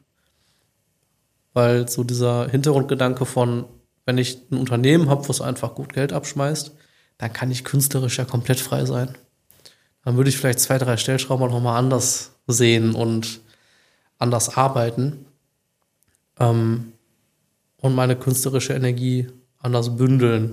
Weil so dieser Hintergrundgedanke von, wenn ich ein Unternehmen habe, was einfach gut Geld abschmeißt, dann kann ich künstlerisch ja komplett frei sein. Dann würde ich vielleicht zwei, drei Stellschrauben noch mal anders sehen und anders arbeiten ähm, und meine künstlerische Energie anders bündeln.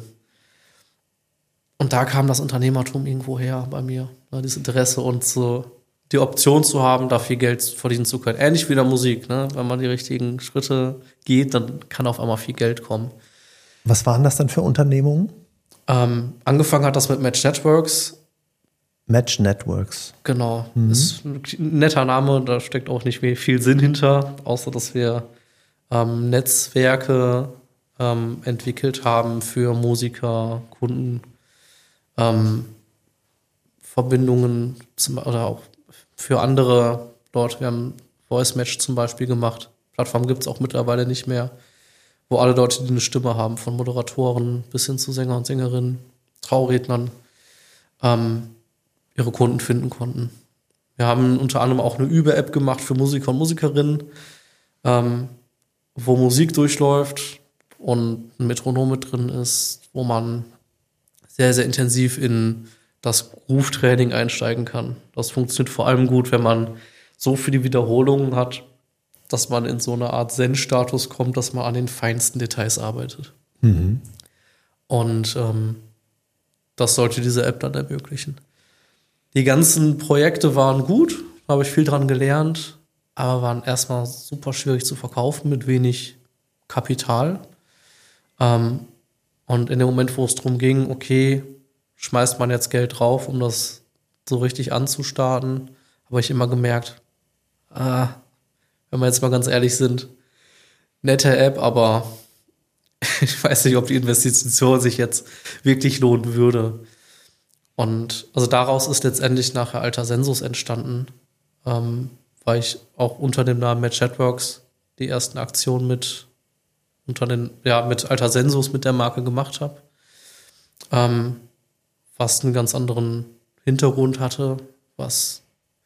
Und da kam das Unternehmertum irgendwo her bei mir. Ne, dieses Interesse und so die Option zu haben, da viel Geld verdienen zu können. Ähnlich wie in der Musik. Ne? Wenn man die richtigen Schritte geht, dann kann auf einmal viel Geld kommen. Was waren das dann für Unternehmungen? Ähm, angefangen hat das mit Match Networks. Match Networks. Genau. Mhm. Ist ein netter Name, da steckt auch nicht viel Sinn hinter, außer dass wir ähm, Netzwerke ähm, entwickelt haben für Musiker, Kunden, Ähm, Verbindungen zum, oder auch für andere dort. Wir haben Voice Match zum Beispiel gemacht. Plattform gibt es auch mittlerweile nicht mehr, wo alle Leute, die eine Stimme haben, von Moderatoren bis hin zu Sänger und Sängerinnen, Traurednern, ähm, ihre Kunden finden konnten. Wir haben unter anderem auch eine Übe-App gemacht für Musiker und Musikerinnen, ähm, wo Musik durchläuft und ein Metronom mit drin ist, wo man sehr, sehr intensiv in das Groove-Training einsteigen kann. Das funktioniert vor allem gut, wenn man so viele Wiederholungen hat, dass man in so eine Art Zen-Status kommt, dass man an den feinsten Details arbeitet. Mhm. Und ähm, das sollte diese App dann ermöglichen. Die ganzen Projekte waren gut, da habe ich viel dran gelernt, aber waren erstmal super schwierig zu verkaufen mit wenig Kapital. Ähm, Und in dem Moment, wo es darum ging, okay, schmeißt man jetzt Geld drauf, um das so richtig anzustarten, habe ich immer gemerkt, ah, wenn wir jetzt mal ganz ehrlich sind, nette App, aber ich weiß nicht, ob die Investition sich jetzt wirklich lohnen würde. Und also daraus ist letztendlich nachher Alter Sensus entstanden, ähm, weil ich auch unter dem Namen Match Networks die ersten Aktionen mit unter den, ja, mit Alter Sensus mit der Marke gemacht habe, ähm, was einen ganz anderen Hintergrund hatte, was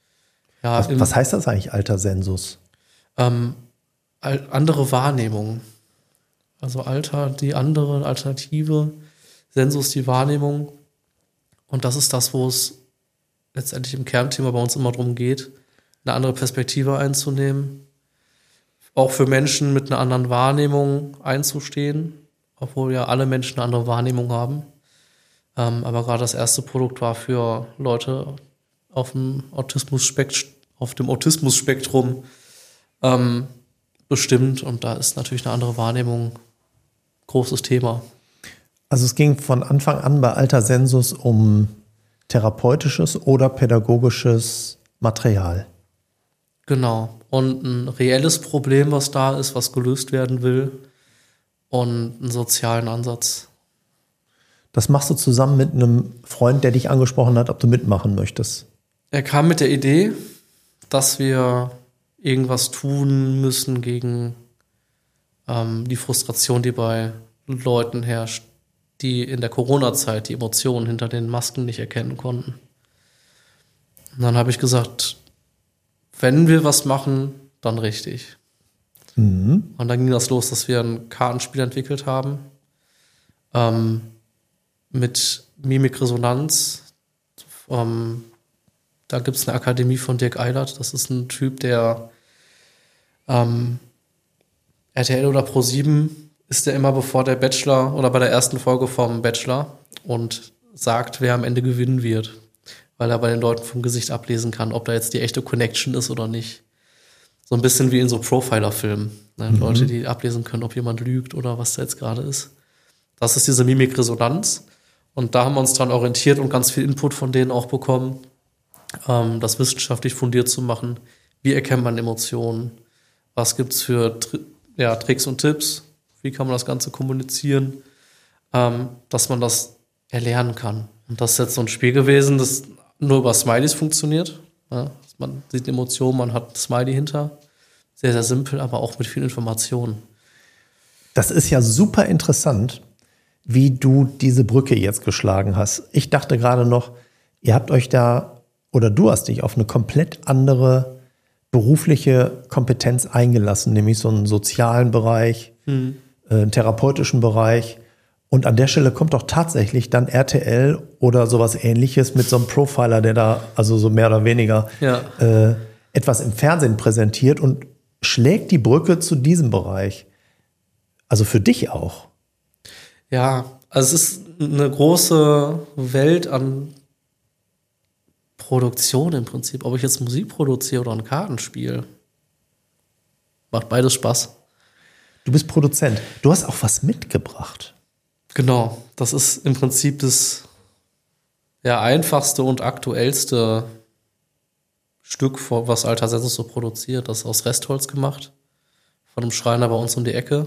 ja Was, im, was heißt das eigentlich, Alter Sensus? ähm, al- andere Wahrnehmung. Also Alter, die andere Alternative, Sensus die Wahrnehmung. Und das ist das, wo es letztendlich im Kernthema bei uns immer darum geht, eine andere Perspektive einzunehmen, auch für Menschen mit einer anderen Wahrnehmung einzustehen, obwohl ja alle Menschen eine andere Wahrnehmung haben. Ähm, aber gerade das erste Produkt war für Leute auf dem Autismus-Spektrum, auf dem Autismus-Spektrum ähm, bestimmt. Und da ist natürlich eine andere Wahrnehmung ein großes Thema. Also es ging von Anfang an bei Alter Sensus um therapeutisches oder pädagogisches Material. Genau. Und ein reelles Problem, was da ist, was gelöst werden will. Und einen sozialen Ansatz. Das machst du zusammen mit einem Freund, der dich angesprochen hat, ob du mitmachen möchtest. Er kam mit der Idee, dass wir irgendwas tun müssen gegen ähm, die Frustration, die bei Leuten herrscht, die in der Corona-Zeit die Emotionen hinter den Masken nicht erkennen konnten. Und dann habe ich gesagt, wenn wir was machen, dann richtig. Mhm. Und dann ging das los, dass wir ein Kartenspiel entwickelt haben ähm, mit Mimikresonanz. Ähm, da gibt es eine Akademie von Dirk Eilert. Das ist ein Typ, der ähm, R T L oder ProSieben ist der immer bevor der Bachelor oder bei der ersten Folge vom Bachelor und sagt, wer am Ende gewinnen wird, weil er bei den Leuten vom Gesicht ablesen kann, ob da jetzt die echte Connection ist oder nicht. So ein bisschen wie in so Profiler-Filmen. Ne? Mhm. Leute, die ablesen können, ob jemand lügt oder was da jetzt gerade ist. Das ist diese Mimikresonanz. Und da haben wir uns dran orientiert und ganz viel Input von denen auch bekommen, ähm, das wissenschaftlich fundiert zu machen. Wie erkennt man Emotionen? Was gibt's für Tri- ja, Tricks und Tipps? Wie kann man das Ganze kommunizieren? Ähm, dass man das erlernen kann. Und das ist jetzt so ein Spiel gewesen, das nur über Smileys funktioniert. Ja, man sieht Emotionen, man hat ein Smiley hinter. Sehr, sehr simpel, aber auch mit viel Informationen. Das ist ja super interessant, wie du diese Brücke jetzt geschlagen hast. Ich dachte gerade noch, ihr habt euch da, oder du hast dich auf eine komplett andere berufliche Kompetenz eingelassen, nämlich so einen sozialen Bereich, hm. äh, einen therapeutischen Bereich. Und an der Stelle kommt doch tatsächlich dann R T L oder sowas Ähnliches mit so einem Profiler, der da also so mehr oder weniger ja. äh, etwas im Fernsehen präsentiert und schlägt die Brücke zu diesem Bereich. Also für dich auch. Ja, also es ist eine große Welt an Produktion im Prinzip. Ob ich jetzt Musik produziere oder ein Kartenspiel. Macht beides Spaß. Du bist Produzent. Du hast auch was mitgebracht. Genau, das ist im Prinzip das ja, einfachste und aktuellste Stück, was Alter Sensus so produziert. Das ist aus Restholz gemacht, von einem Schreiner bei uns um die Ecke.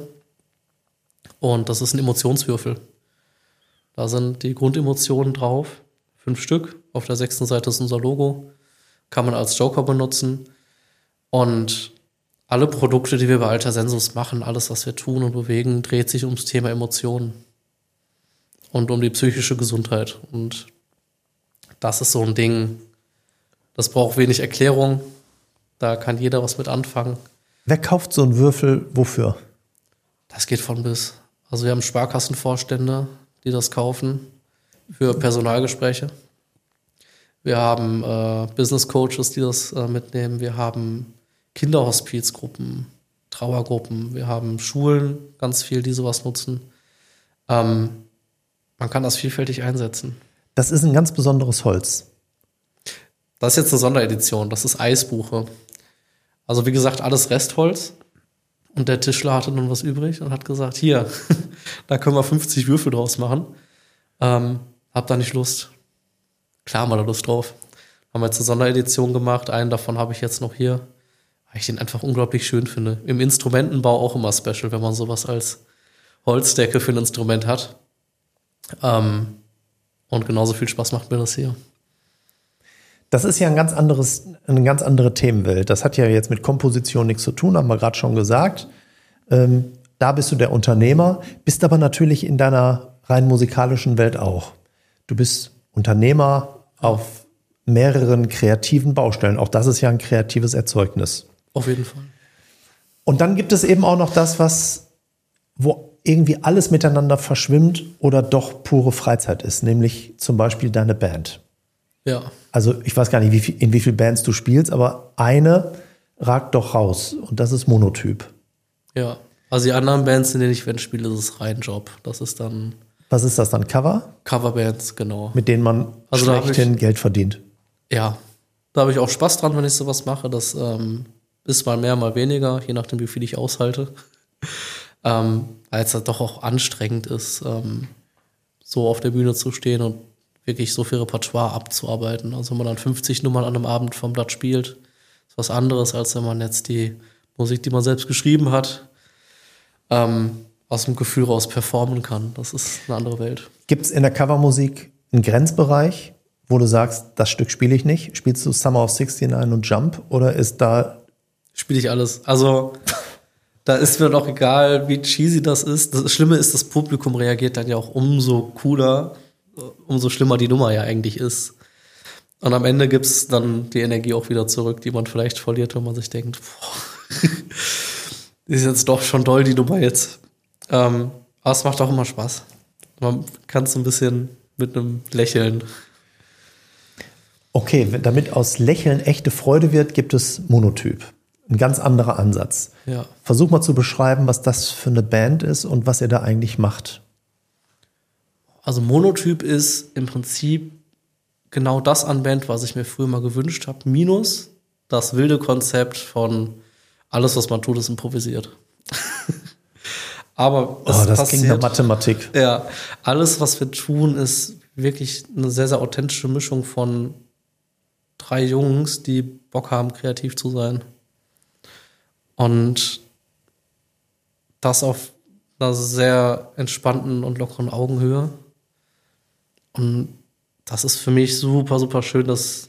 Und das ist ein Emotionswürfel. Da sind die Grundemotionen drauf, fünf Stück. Auf der sechsten Seite ist unser Logo. Kann man als Joker benutzen. Und alle Produkte, die wir bei Alter Sensus machen, alles, was wir tun und bewegen, dreht sich ums Thema Emotionen. Und um die psychische Gesundheit. Und das ist so ein Ding, das braucht wenig Erklärung. Da kann jeder was mit anfangen. Wer kauft so einen Würfel wofür? Das geht von bis. Also wir haben Sparkassenvorstände, die das kaufen für Personalgespräche. Wir haben äh, Business Coaches, die das äh, mitnehmen. Wir haben Kinderhospizgruppen, Trauergruppen. Wir haben Schulen, ganz viel, die sowas nutzen. Ähm, Man kann das vielfältig einsetzen. Das ist ein ganz besonderes Holz. Das ist jetzt eine Sonderedition. Das ist Eisbuche. Also wie gesagt, alles Restholz. Und der Tischler hatte nun was übrig und hat gesagt, hier, da können wir fünfzig Würfel draus machen. Ähm, hab da nicht Lust. Klar haben wir da Lust drauf. Haben wir jetzt eine Sonderedition gemacht. Einen davon habe ich jetzt noch hier. Weil ich den einfach unglaublich schön finde. Im Instrumentenbau auch immer special, wenn man sowas als Holzdecke für ein Instrument hat. Ähm, und genauso viel Spaß macht mir das hier. Das ist ja ein ganz anderes, eine ganz andere Themenwelt. Das hat ja jetzt mit Komposition nichts zu tun, haben wir gerade schon gesagt. Ähm, da bist du der Unternehmer, bist aber natürlich in deiner rein musikalischen Welt auch. Du bist Unternehmer auf mehreren kreativen Baustellen. Auch das ist ja ein kreatives Erzeugnis. Auf jeden Fall. Und dann gibt es eben auch noch das, was, wo irgendwie alles miteinander verschwimmt oder doch pure Freizeit ist, nämlich zum Beispiel deine Band. Ja. Also ich weiß gar nicht, wie viel, in wie vielen Bands du spielst, aber eine ragt doch raus und das ist Monotyp. Ja, also die anderen Bands, in denen ich wenn spiele, ist es rein Job. Das ist dann... Was ist das dann, Cover? Coverbands, genau. Mit denen man also schlechthin Geld verdient. Ja, da habe ich auch Spaß dran, wenn ich sowas mache. Das ähm, ist mal mehr, mal weniger, je nachdem, wie viel ich aushalte. ähm, weil es halt doch auch anstrengend ist, ähm, so auf der Bühne zu stehen und wirklich so viel Repertoire abzuarbeiten. Also wenn man dann fünfzig Nummern an einem Abend vom Blatt spielt, ist was anderes, als wenn man jetzt die Musik, die man selbst geschrieben hat. Ähm, aus dem Gefühl raus performen kann. Das ist eine andere Welt. Gibt es in der Covermusik einen Grenzbereich, wo du sagst, das Stück spiele ich nicht? Spielst du Summer of neunundsechzig und Jump oder ist da... Spiele ich alles. Also da ist mir doch egal, wie cheesy das ist. Das Schlimme ist, das Publikum reagiert dann ja auch umso cooler, umso schlimmer die Nummer ja eigentlich ist. Und am Ende gibt es dann die Energie auch wieder zurück, die man vielleicht verliert, wenn man sich denkt, boah, ist jetzt doch schon doll die Nummer jetzt. Ähm, aber es macht auch immer Spaß. Man kann es ein bisschen mit einem Lächeln. Okay, damit aus Lächeln echte Freude wird, gibt es Monotyp. Ein ganz anderer Ansatz. Ja. Versuch mal zu beschreiben, was das für eine Band ist und was ihr da eigentlich macht. Also Monotyp ist im Prinzip genau das an Band, was ich mir früher mal gewünscht habe, minus das wilde Konzept von alles, was man tut, ist improvisiert. Aber es oh, das passiert, klingt nach Mathematik. Ja, alles, was wir tun, ist wirklich eine sehr, sehr authentische Mischung von drei Jungs, die Bock haben, kreativ zu sein. Und das auf einer sehr entspannten und lockeren Augenhöhe. Und das ist für mich super, super schön, dass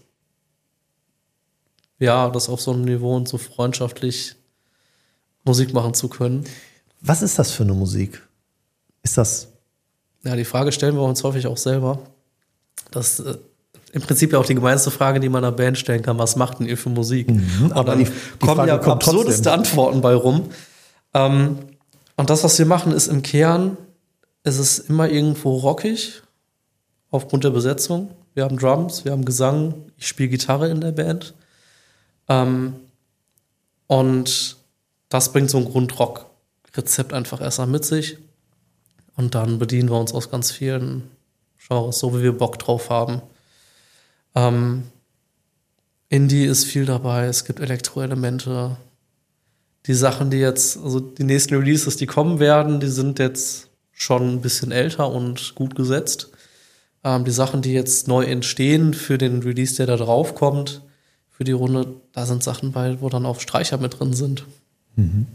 ja, das auf so einem Niveau und so freundschaftlich Musik machen zu können. Was ist das für eine Musik? Ist das... Ja, die Frage stellen wir uns häufig auch selber. Das ist äh, im Prinzip ja auch die gemeinste Frage, die man einer Band stellen kann. Was macht denn ihr für Musik? Mhm, und dann die, die kommen Frage ja kommt absurdeste trotzdem. Antworten bei rum. Ähm, und das, was wir machen, ist im Kern, ist es immer irgendwo rockig, aufgrund der Besetzung. Wir haben Drums, wir haben Gesang, ich spiele Gitarre in der Band. Ähm, und das bringt so ein Grundrock-Rezept einfach erstmal mit sich. Und dann bedienen wir uns aus ganz vielen Genres, so wie wir Bock drauf haben. Ähm, Indie ist viel dabei, es gibt Elektroelemente. Die Sachen, die jetzt, also die nächsten Releases, die kommen werden, die sind jetzt schon ein bisschen älter und gut gesetzt. Ähm, die Sachen, die jetzt neu entstehen für den Release, der da drauf kommt, für die Runde, da sind Sachen bei, wo dann auch Streicher mit drin sind. Mhm.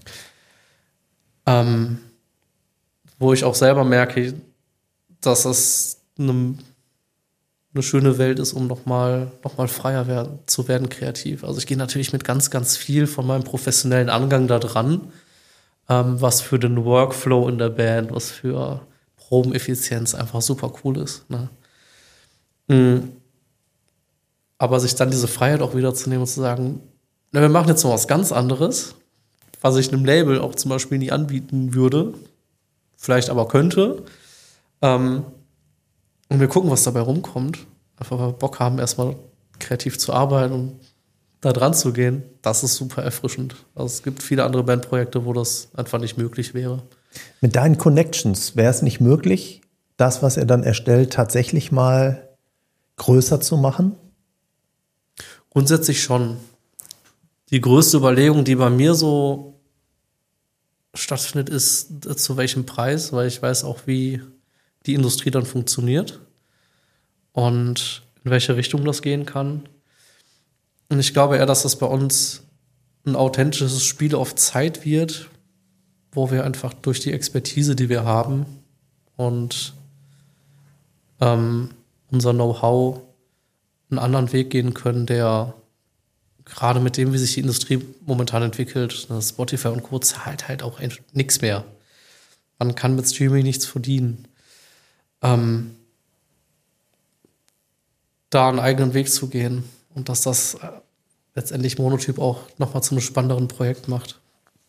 Ähm, wo ich auch selber merke, dass das eine, eine schöne Welt ist, um nochmal noch mal freier werden, zu werden kreativ. Also ich gehe natürlich mit ganz, ganz viel von meinem professionellen Angang da dran, ähm, was für den Workflow in der Band, was für Probeneffizienz einfach super cool ist. Ne? Mhm. Aber sich dann diese Freiheit auch wieder zu nehmen und zu sagen, na, wir machen jetzt noch was ganz anderes, was ich einem Label auch zum Beispiel nie anbieten würde, vielleicht aber könnte. Ähm, und wir gucken, was dabei rumkommt. Einfach weil wir Bock haben, erstmal kreativ zu arbeiten und da dran zu gehen. Das ist super erfrischend. Also es gibt viele andere Bandprojekte, wo das einfach nicht möglich wäre. Mit deinen Connections wäre es nicht möglich, das, was er dann erstellt, tatsächlich mal größer zu machen? Grundsätzlich schon. Die größte Überlegung, die bei mir so stattfindet, ist, zu welchem Preis, weil ich weiß auch, wie die Industrie dann funktioniert und in welche Richtung das gehen kann. Und ich glaube eher, dass das bei uns ein authentisches Spiel auf Zeit wird, wo wir einfach durch die Expertise, die wir haben und ähm, unser Know-how einen anderen Weg gehen können, der gerade mit dem, wie sich die Industrie momentan entwickelt, Spotify und Co. zahlt halt auch nichts mehr. Man kann mit Streaming nichts verdienen. Ähm, da einen eigenen Weg zu gehen und dass das äh, letztendlich Monotyp auch nochmal zu einem spannenderen Projekt macht.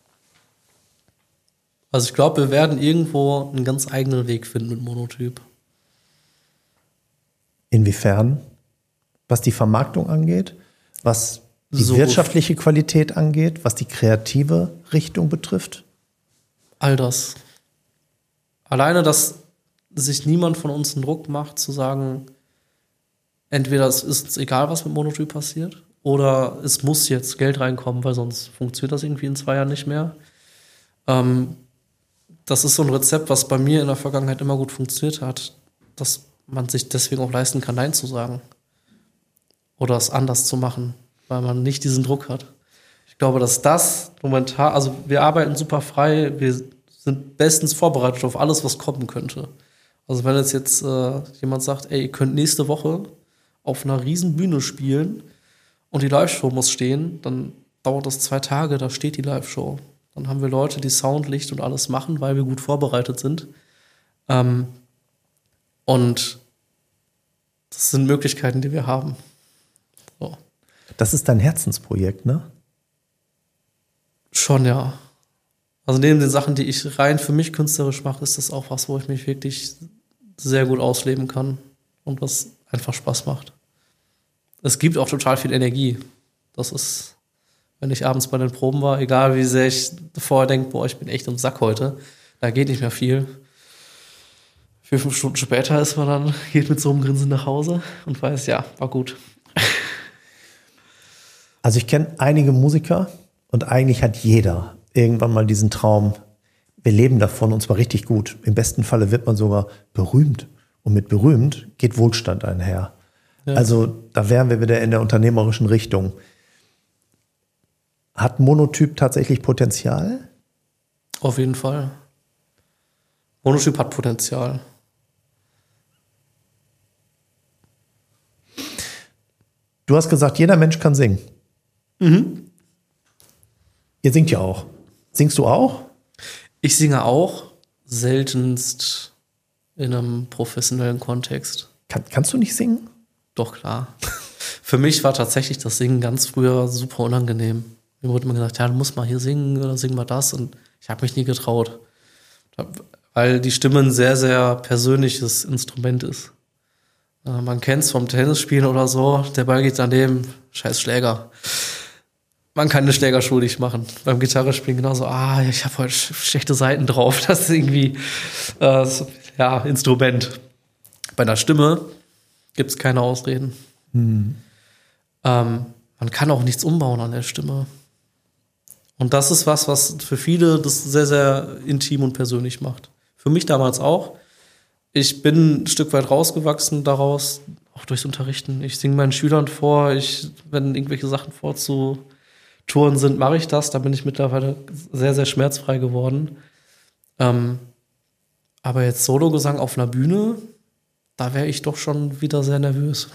Also ich glaube, wir werden irgendwo einen ganz eigenen Weg finden mit Monotyp. Inwiefern? Was die Vermarktung angeht, was die so wirtschaftliche Qualität angeht, was die kreative Richtung betrifft? All das. Alleine, dass sich niemand von uns einen Druck macht, zu sagen, entweder es ist uns egal, was mit Monotyp passiert, oder es muss jetzt Geld reinkommen, weil sonst funktioniert das irgendwie in zwei Jahren nicht mehr. Ähm, das ist so ein Rezept, was bei mir in der Vergangenheit immer gut funktioniert hat, dass man sich deswegen auch leisten kann, Nein zu sagen. Oder es anders zu machen, weil man nicht diesen Druck hat. Ich glaube, dass das momentan, also wir arbeiten super frei, wir sind bestens vorbereitet auf alles, was kommen könnte. Also wenn jetzt jetzt äh, jemand sagt, ey, ihr könnt nächste Woche auf einer riesen Bühne spielen und die Live-Show muss stehen, dann dauert das zwei Tage, da steht die Live-Show. Dann haben wir Leute, die Sound, Licht und alles machen, weil wir gut vorbereitet sind. Ähm, und das sind Möglichkeiten, die wir haben. So. Das ist dein Herzensprojekt, ne? Schon, ja. Also neben den Sachen, die ich rein für mich künstlerisch mache, ist das auch was, wo ich mich wirklich sehr gut ausleben kann und was einfach Spaß macht. Es gibt auch total viel Energie. Das ist, wenn ich abends bei den Proben war, egal wie sehr ich vorher denke, boah, ich bin echt im Sack heute, da geht nicht mehr viel. Vier, fünf Stunden später ist man dann, geht mit so einem Grinsen nach Hause und weiß, ja, war gut. Also ich kenne einige Musiker und eigentlich hat jeder irgendwann mal diesen Traum, wir leben davon und zwar richtig gut. Im besten Falle wird man sogar berühmt. Und mit berühmt geht Wohlstand einher. Ja. Also da wären wir wieder in der unternehmerischen Richtung. Hat Monotyp tatsächlich Potenzial? Auf jeden Fall. Monotyp hat Potenzial. Du hast gesagt, jeder Mensch kann singen. Mhm. Ihr singt ja auch. Singst du auch? Ich singe auch, seltenst in einem professionellen Kontext. Kann, kannst du nicht singen? Doch, klar. Für mich war tatsächlich das Singen ganz früher super unangenehm. Mir wurde immer gesagt, ja, du musst mal hier singen oder sing mal das. Und ich habe mich nie getraut. Weil die Stimme ein sehr, sehr persönliches Instrument ist. Man kennt es vom Tennisspielen oder so, der Ball geht daneben, scheiß Schläger. Man kann eine Schläger schuldig machen. Beim Gitarrespielen genauso, ah, ich habe heute schlechte Seiten drauf. Das ist irgendwie, äh, ja, Instrument. Bei einer Stimme gibt es keine Ausreden. Hm. Ähm, man kann auch nichts umbauen an der Stimme. Und das ist was, was für viele das sehr, sehr intim und persönlich macht. Für mich damals auch. Ich bin ein Stück weit rausgewachsen daraus, auch durchs Unterrichten. Ich singe meinen Schülern vor, ich, wenn irgendwelche Sachen vorzutouren sind, mache ich das. Da bin ich mittlerweile sehr, sehr schmerzfrei geworden. Ähm, aber jetzt Solo-Gesang auf einer Bühne, da wäre ich doch schon wieder sehr nervös.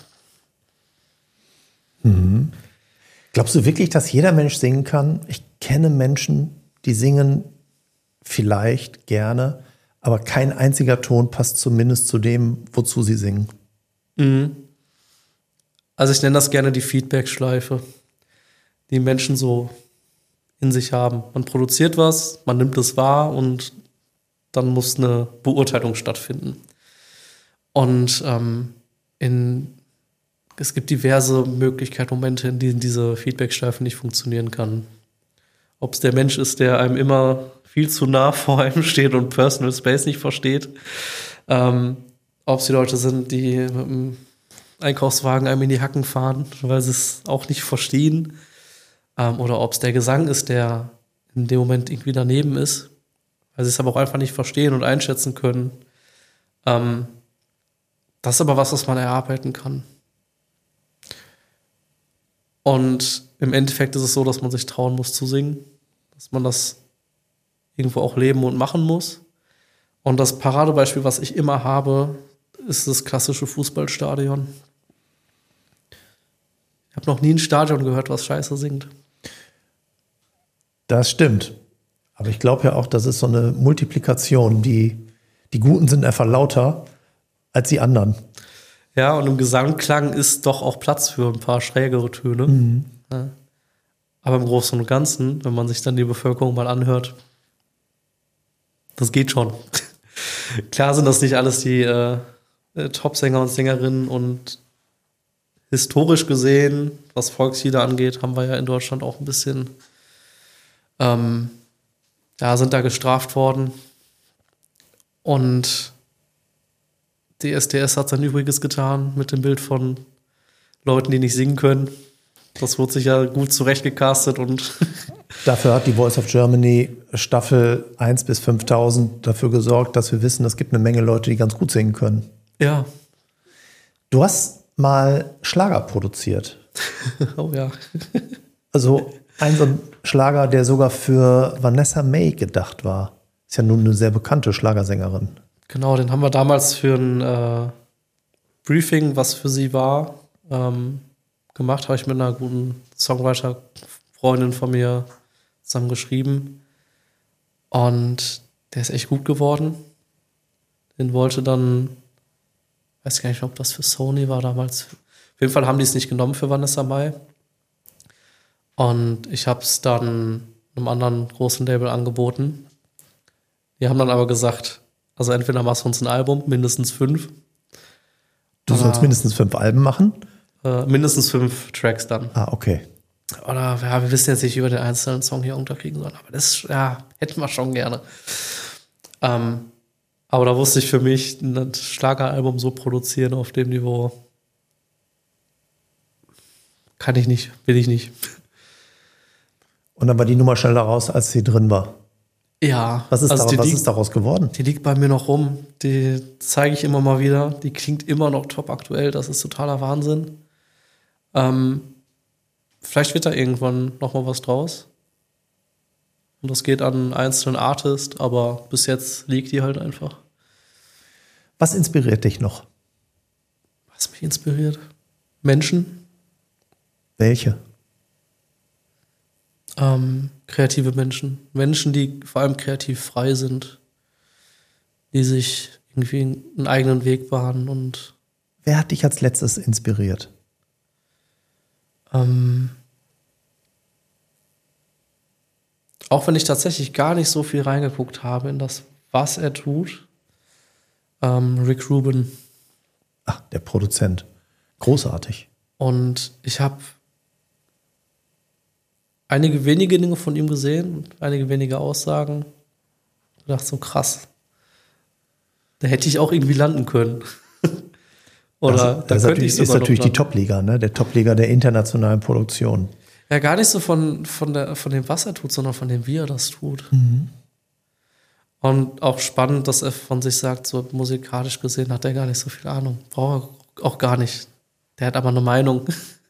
Mhm. Glaubst du wirklich, dass jeder Mensch singen kann? Ich kenne Menschen, die singen vielleicht gerne, aber kein einziger Ton passt zumindest zu dem, wozu sie singen. Mhm. Also ich nenne das gerne die Feedback-Schleife, die Menschen so in sich haben. Man produziert was, man nimmt es wahr und dann muss eine Beurteilung stattfinden. Und ähm, in, es gibt diverse Möglichkeiten, Momente, in denen diese Feedback-Schleife nicht funktionieren kann. Ob es der Mensch ist, der einem immer viel zu nah vor einem steht und Personal Space nicht versteht. Ähm, ob es die Leute sind, die mit dem Einkaufswagen einem in die Hacken fahren, weil sie es auch nicht verstehen. Ähm, oder ob es der Gesang ist, der in dem Moment irgendwie daneben ist, weil sie es aber auch einfach nicht verstehen und einschätzen können. Ähm, das ist aber was, was man erarbeiten kann. Und im Endeffekt ist es so, dass man sich trauen muss zu singen, dass man das irgendwo auch leben und machen muss. Und das Paradebeispiel, was ich immer habe, ist das klassische Fußballstadion. Ich habe noch nie ein Stadion gehört, was scheiße singt. Das stimmt. Aber ich glaube ja auch, das ist so eine Multiplikation. Die, die Guten sind einfach lauter als die anderen. Ja, und im Gesangklang ist doch auch Platz für ein paar schrägere Töne. Mhm. Ja. Aber im Großen und Ganzen, wenn man sich dann die Bevölkerung mal anhört, das geht schon. Klar sind das nicht alles die äh, Top-Sänger und Sängerinnen und historisch gesehen, was Volkslieder angeht, haben wir ja in Deutschland auch ein bisschen, ähm, ja, sind da gestraft worden. Und die S D S hat sein Übriges getan mit dem Bild von Leuten, die nicht singen können. Das wurde sich ja gut zurechtgecastet und dafür hat die Voice of Germany Staffel eins bis fünftausend dafür gesorgt, dass wir wissen, es gibt eine Menge Leute, die ganz gut singen können. Ja. Du hast mal Schlager produziert. Oh ja. Also ein so ein Schlager, der sogar für Vanessa May gedacht war. Ist ja nun eine sehr bekannte Schlagersängerin. Genau, den haben wir damals für ein äh, Briefing, was für sie war, ähm, gemacht. Habe ich mit einer guten Songwriter-Freundin von mir zusammen geschrieben. Und der ist echt gut geworden. Den wollte dann, weiß gar nicht, ob das für Sony war damals. Auf jeden Fall haben die es nicht genommen für Vanessa Mai. Und ich habe es dann einem anderen großen Label angeboten. Die haben dann aber gesagt, also entweder machst du uns ein Album, mindestens fünf. Du sollst Ah. mindestens fünf Alben machen? Äh, mindestens fünf Tracks dann. Ah, okay. Oder ja, wir wissen jetzt nicht, wie wir den einzelnen Song hier unterkriegen sollen, aber das ja, hätten wir schon gerne. Ähm, aber da wusste ich für mich, ein Schlageralbum so produzieren auf dem Niveau kann ich nicht, will ich nicht. Und dann war die Nummer schneller raus, als sie drin war. Ja. Was ist, also daraus, die was liegt, ist daraus geworden? Die liegt bei mir noch rum. Die zeige ich immer mal wieder. Die klingt immer noch top aktuell. Das ist totaler Wahnsinn. Ähm, vielleicht wird da irgendwann noch mal was draus. Und das geht an einen einzelnen Artist, aber bis jetzt liegt die halt einfach. Was inspiriert dich noch? Was mich inspiriert? Menschen, Welche? ähm, kreative Menschen. Menschen, die vor allem kreativ frei sind, die sich irgendwie einen eigenen Weg bahnen und Wer hat dich als letztes inspiriert? ähm, auch wenn ich tatsächlich gar nicht so viel reingeguckt habe in das, was er tut, ähm, Rick Rubin. Ach, der Produzent. Großartig. Und ich habe einige wenige Dinge von ihm gesehen und einige wenige Aussagen. Ich dachte so, krass. Da hätte ich auch irgendwie landen können. Oder das, das da ist könnte ich natürlich, sogar ist natürlich noch die landen. Top-Liga, ne? Der Top-Liga der internationalen Produktion. Ja, gar nicht so von, von, der, von dem, was er tut, sondern von dem, wie er das tut. Und auch spannend, dass er von sich sagt, so musikalisch gesehen hat er gar nicht so viel Ahnung. Braucht er auch gar nicht. Der hat aber eine Meinung.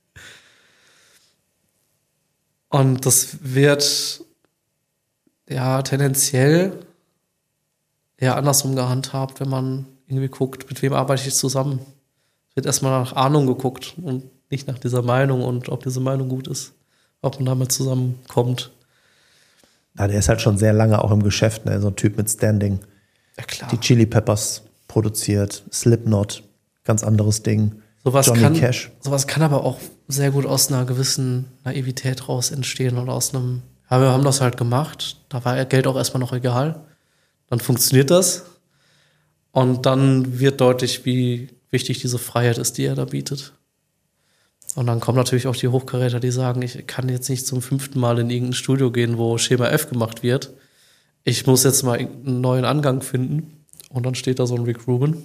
Und das wird ja tendenziell eher andersrum gehandhabt, wenn man irgendwie guckt, mit wem arbeite ich zusammen. Es wird erstmal nach Ahnung geguckt und nicht nach dieser Meinung und ob diese Meinung gut ist, ob man damit zusammenkommt. Ja, der ist halt schon sehr lange auch im Geschäft, ne? So ein Typ mit Standing. Ja, klar. Die Chili Peppers produziert, Slipknot, ganz anderes Ding. Sowas Johnny kann, Cash. sowas kann aber auch sehr gut aus einer gewissen Naivität raus entstehen und aus einem, ja, wir haben das halt gemacht, da war Geld auch erstmal noch egal. Dann funktioniert das und dann wird deutlich, wie wichtig diese Freiheit ist, die er da bietet. Und dann kommen natürlich auch die Hochkaräter, die sagen, ich kann jetzt nicht zum fünften Mal in irgendein Studio gehen, wo Schema F gemacht wird. Ich muss jetzt mal einen neuen Angang finden. Und dann steht da so ein Rick Rubin,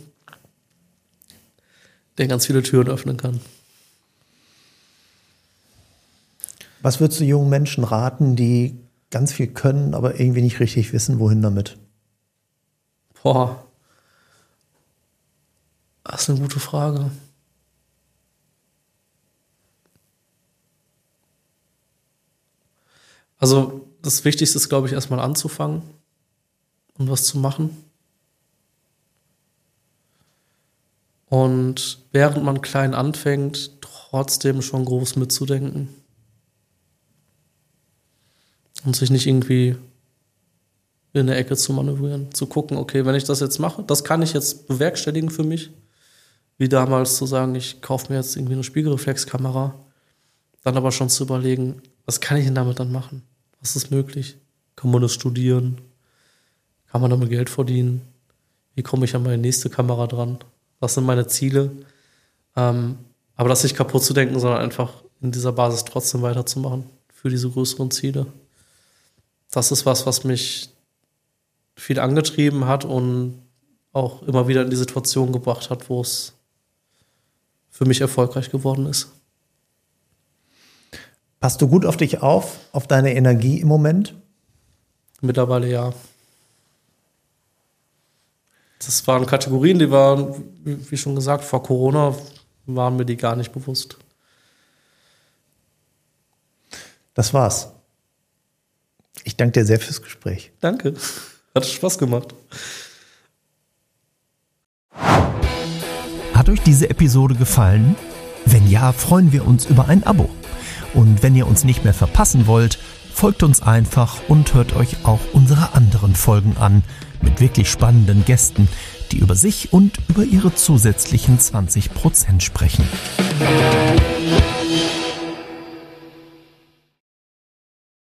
der ganz viele Türen öffnen kann. Was würdest du jungen Menschen raten, die ganz viel können, aber irgendwie nicht richtig wissen, wohin damit? Boah. Das ist eine gute Frage. Also das Wichtigste ist, glaube ich, erstmal anzufangen und was zu machen. Und während man klein anfängt, trotzdem schon groß mitzudenken. Und sich nicht irgendwie in der Ecke zu manövrieren. Zu gucken, okay, wenn ich das jetzt mache, das kann ich jetzt bewerkstelligen für mich. Wie damals zu sagen, ich kaufe mir jetzt irgendwie eine Spiegelreflexkamera. Dann aber schon zu überlegen, was kann ich denn damit dann machen? Was ist möglich? Kann man das studieren? Kann man damit Geld verdienen? Wie komme ich an meine nächste Kamera dran? Was sind meine Ziele? Ähm, aber das nicht kaputt zu denken, sondern einfach in dieser Basis trotzdem weiterzumachen für diese größeren Ziele. Das ist was, was mich viel angetrieben hat und auch immer wieder in die Situation gebracht hat, wo es für mich erfolgreich geworden ist. Passt du gut auf dich auf, auf deine Energie im Moment? Mittlerweile ja. Das waren Kategorien, die waren, wie schon gesagt, vor Corona waren mir die gar nicht bewusst. Das war's. Ich danke dir sehr fürs Gespräch. Danke. Hat Spaß gemacht. Hat euch diese Episode gefallen? Wenn ja, freuen wir uns über ein Abo. Und wenn ihr uns nicht mehr verpassen wollt, folgt uns einfach und hört euch auch unsere anderen Folgen an mit wirklich spannenden Gästen, die über sich und über ihre zusätzlichen zwanzig Prozent sprechen.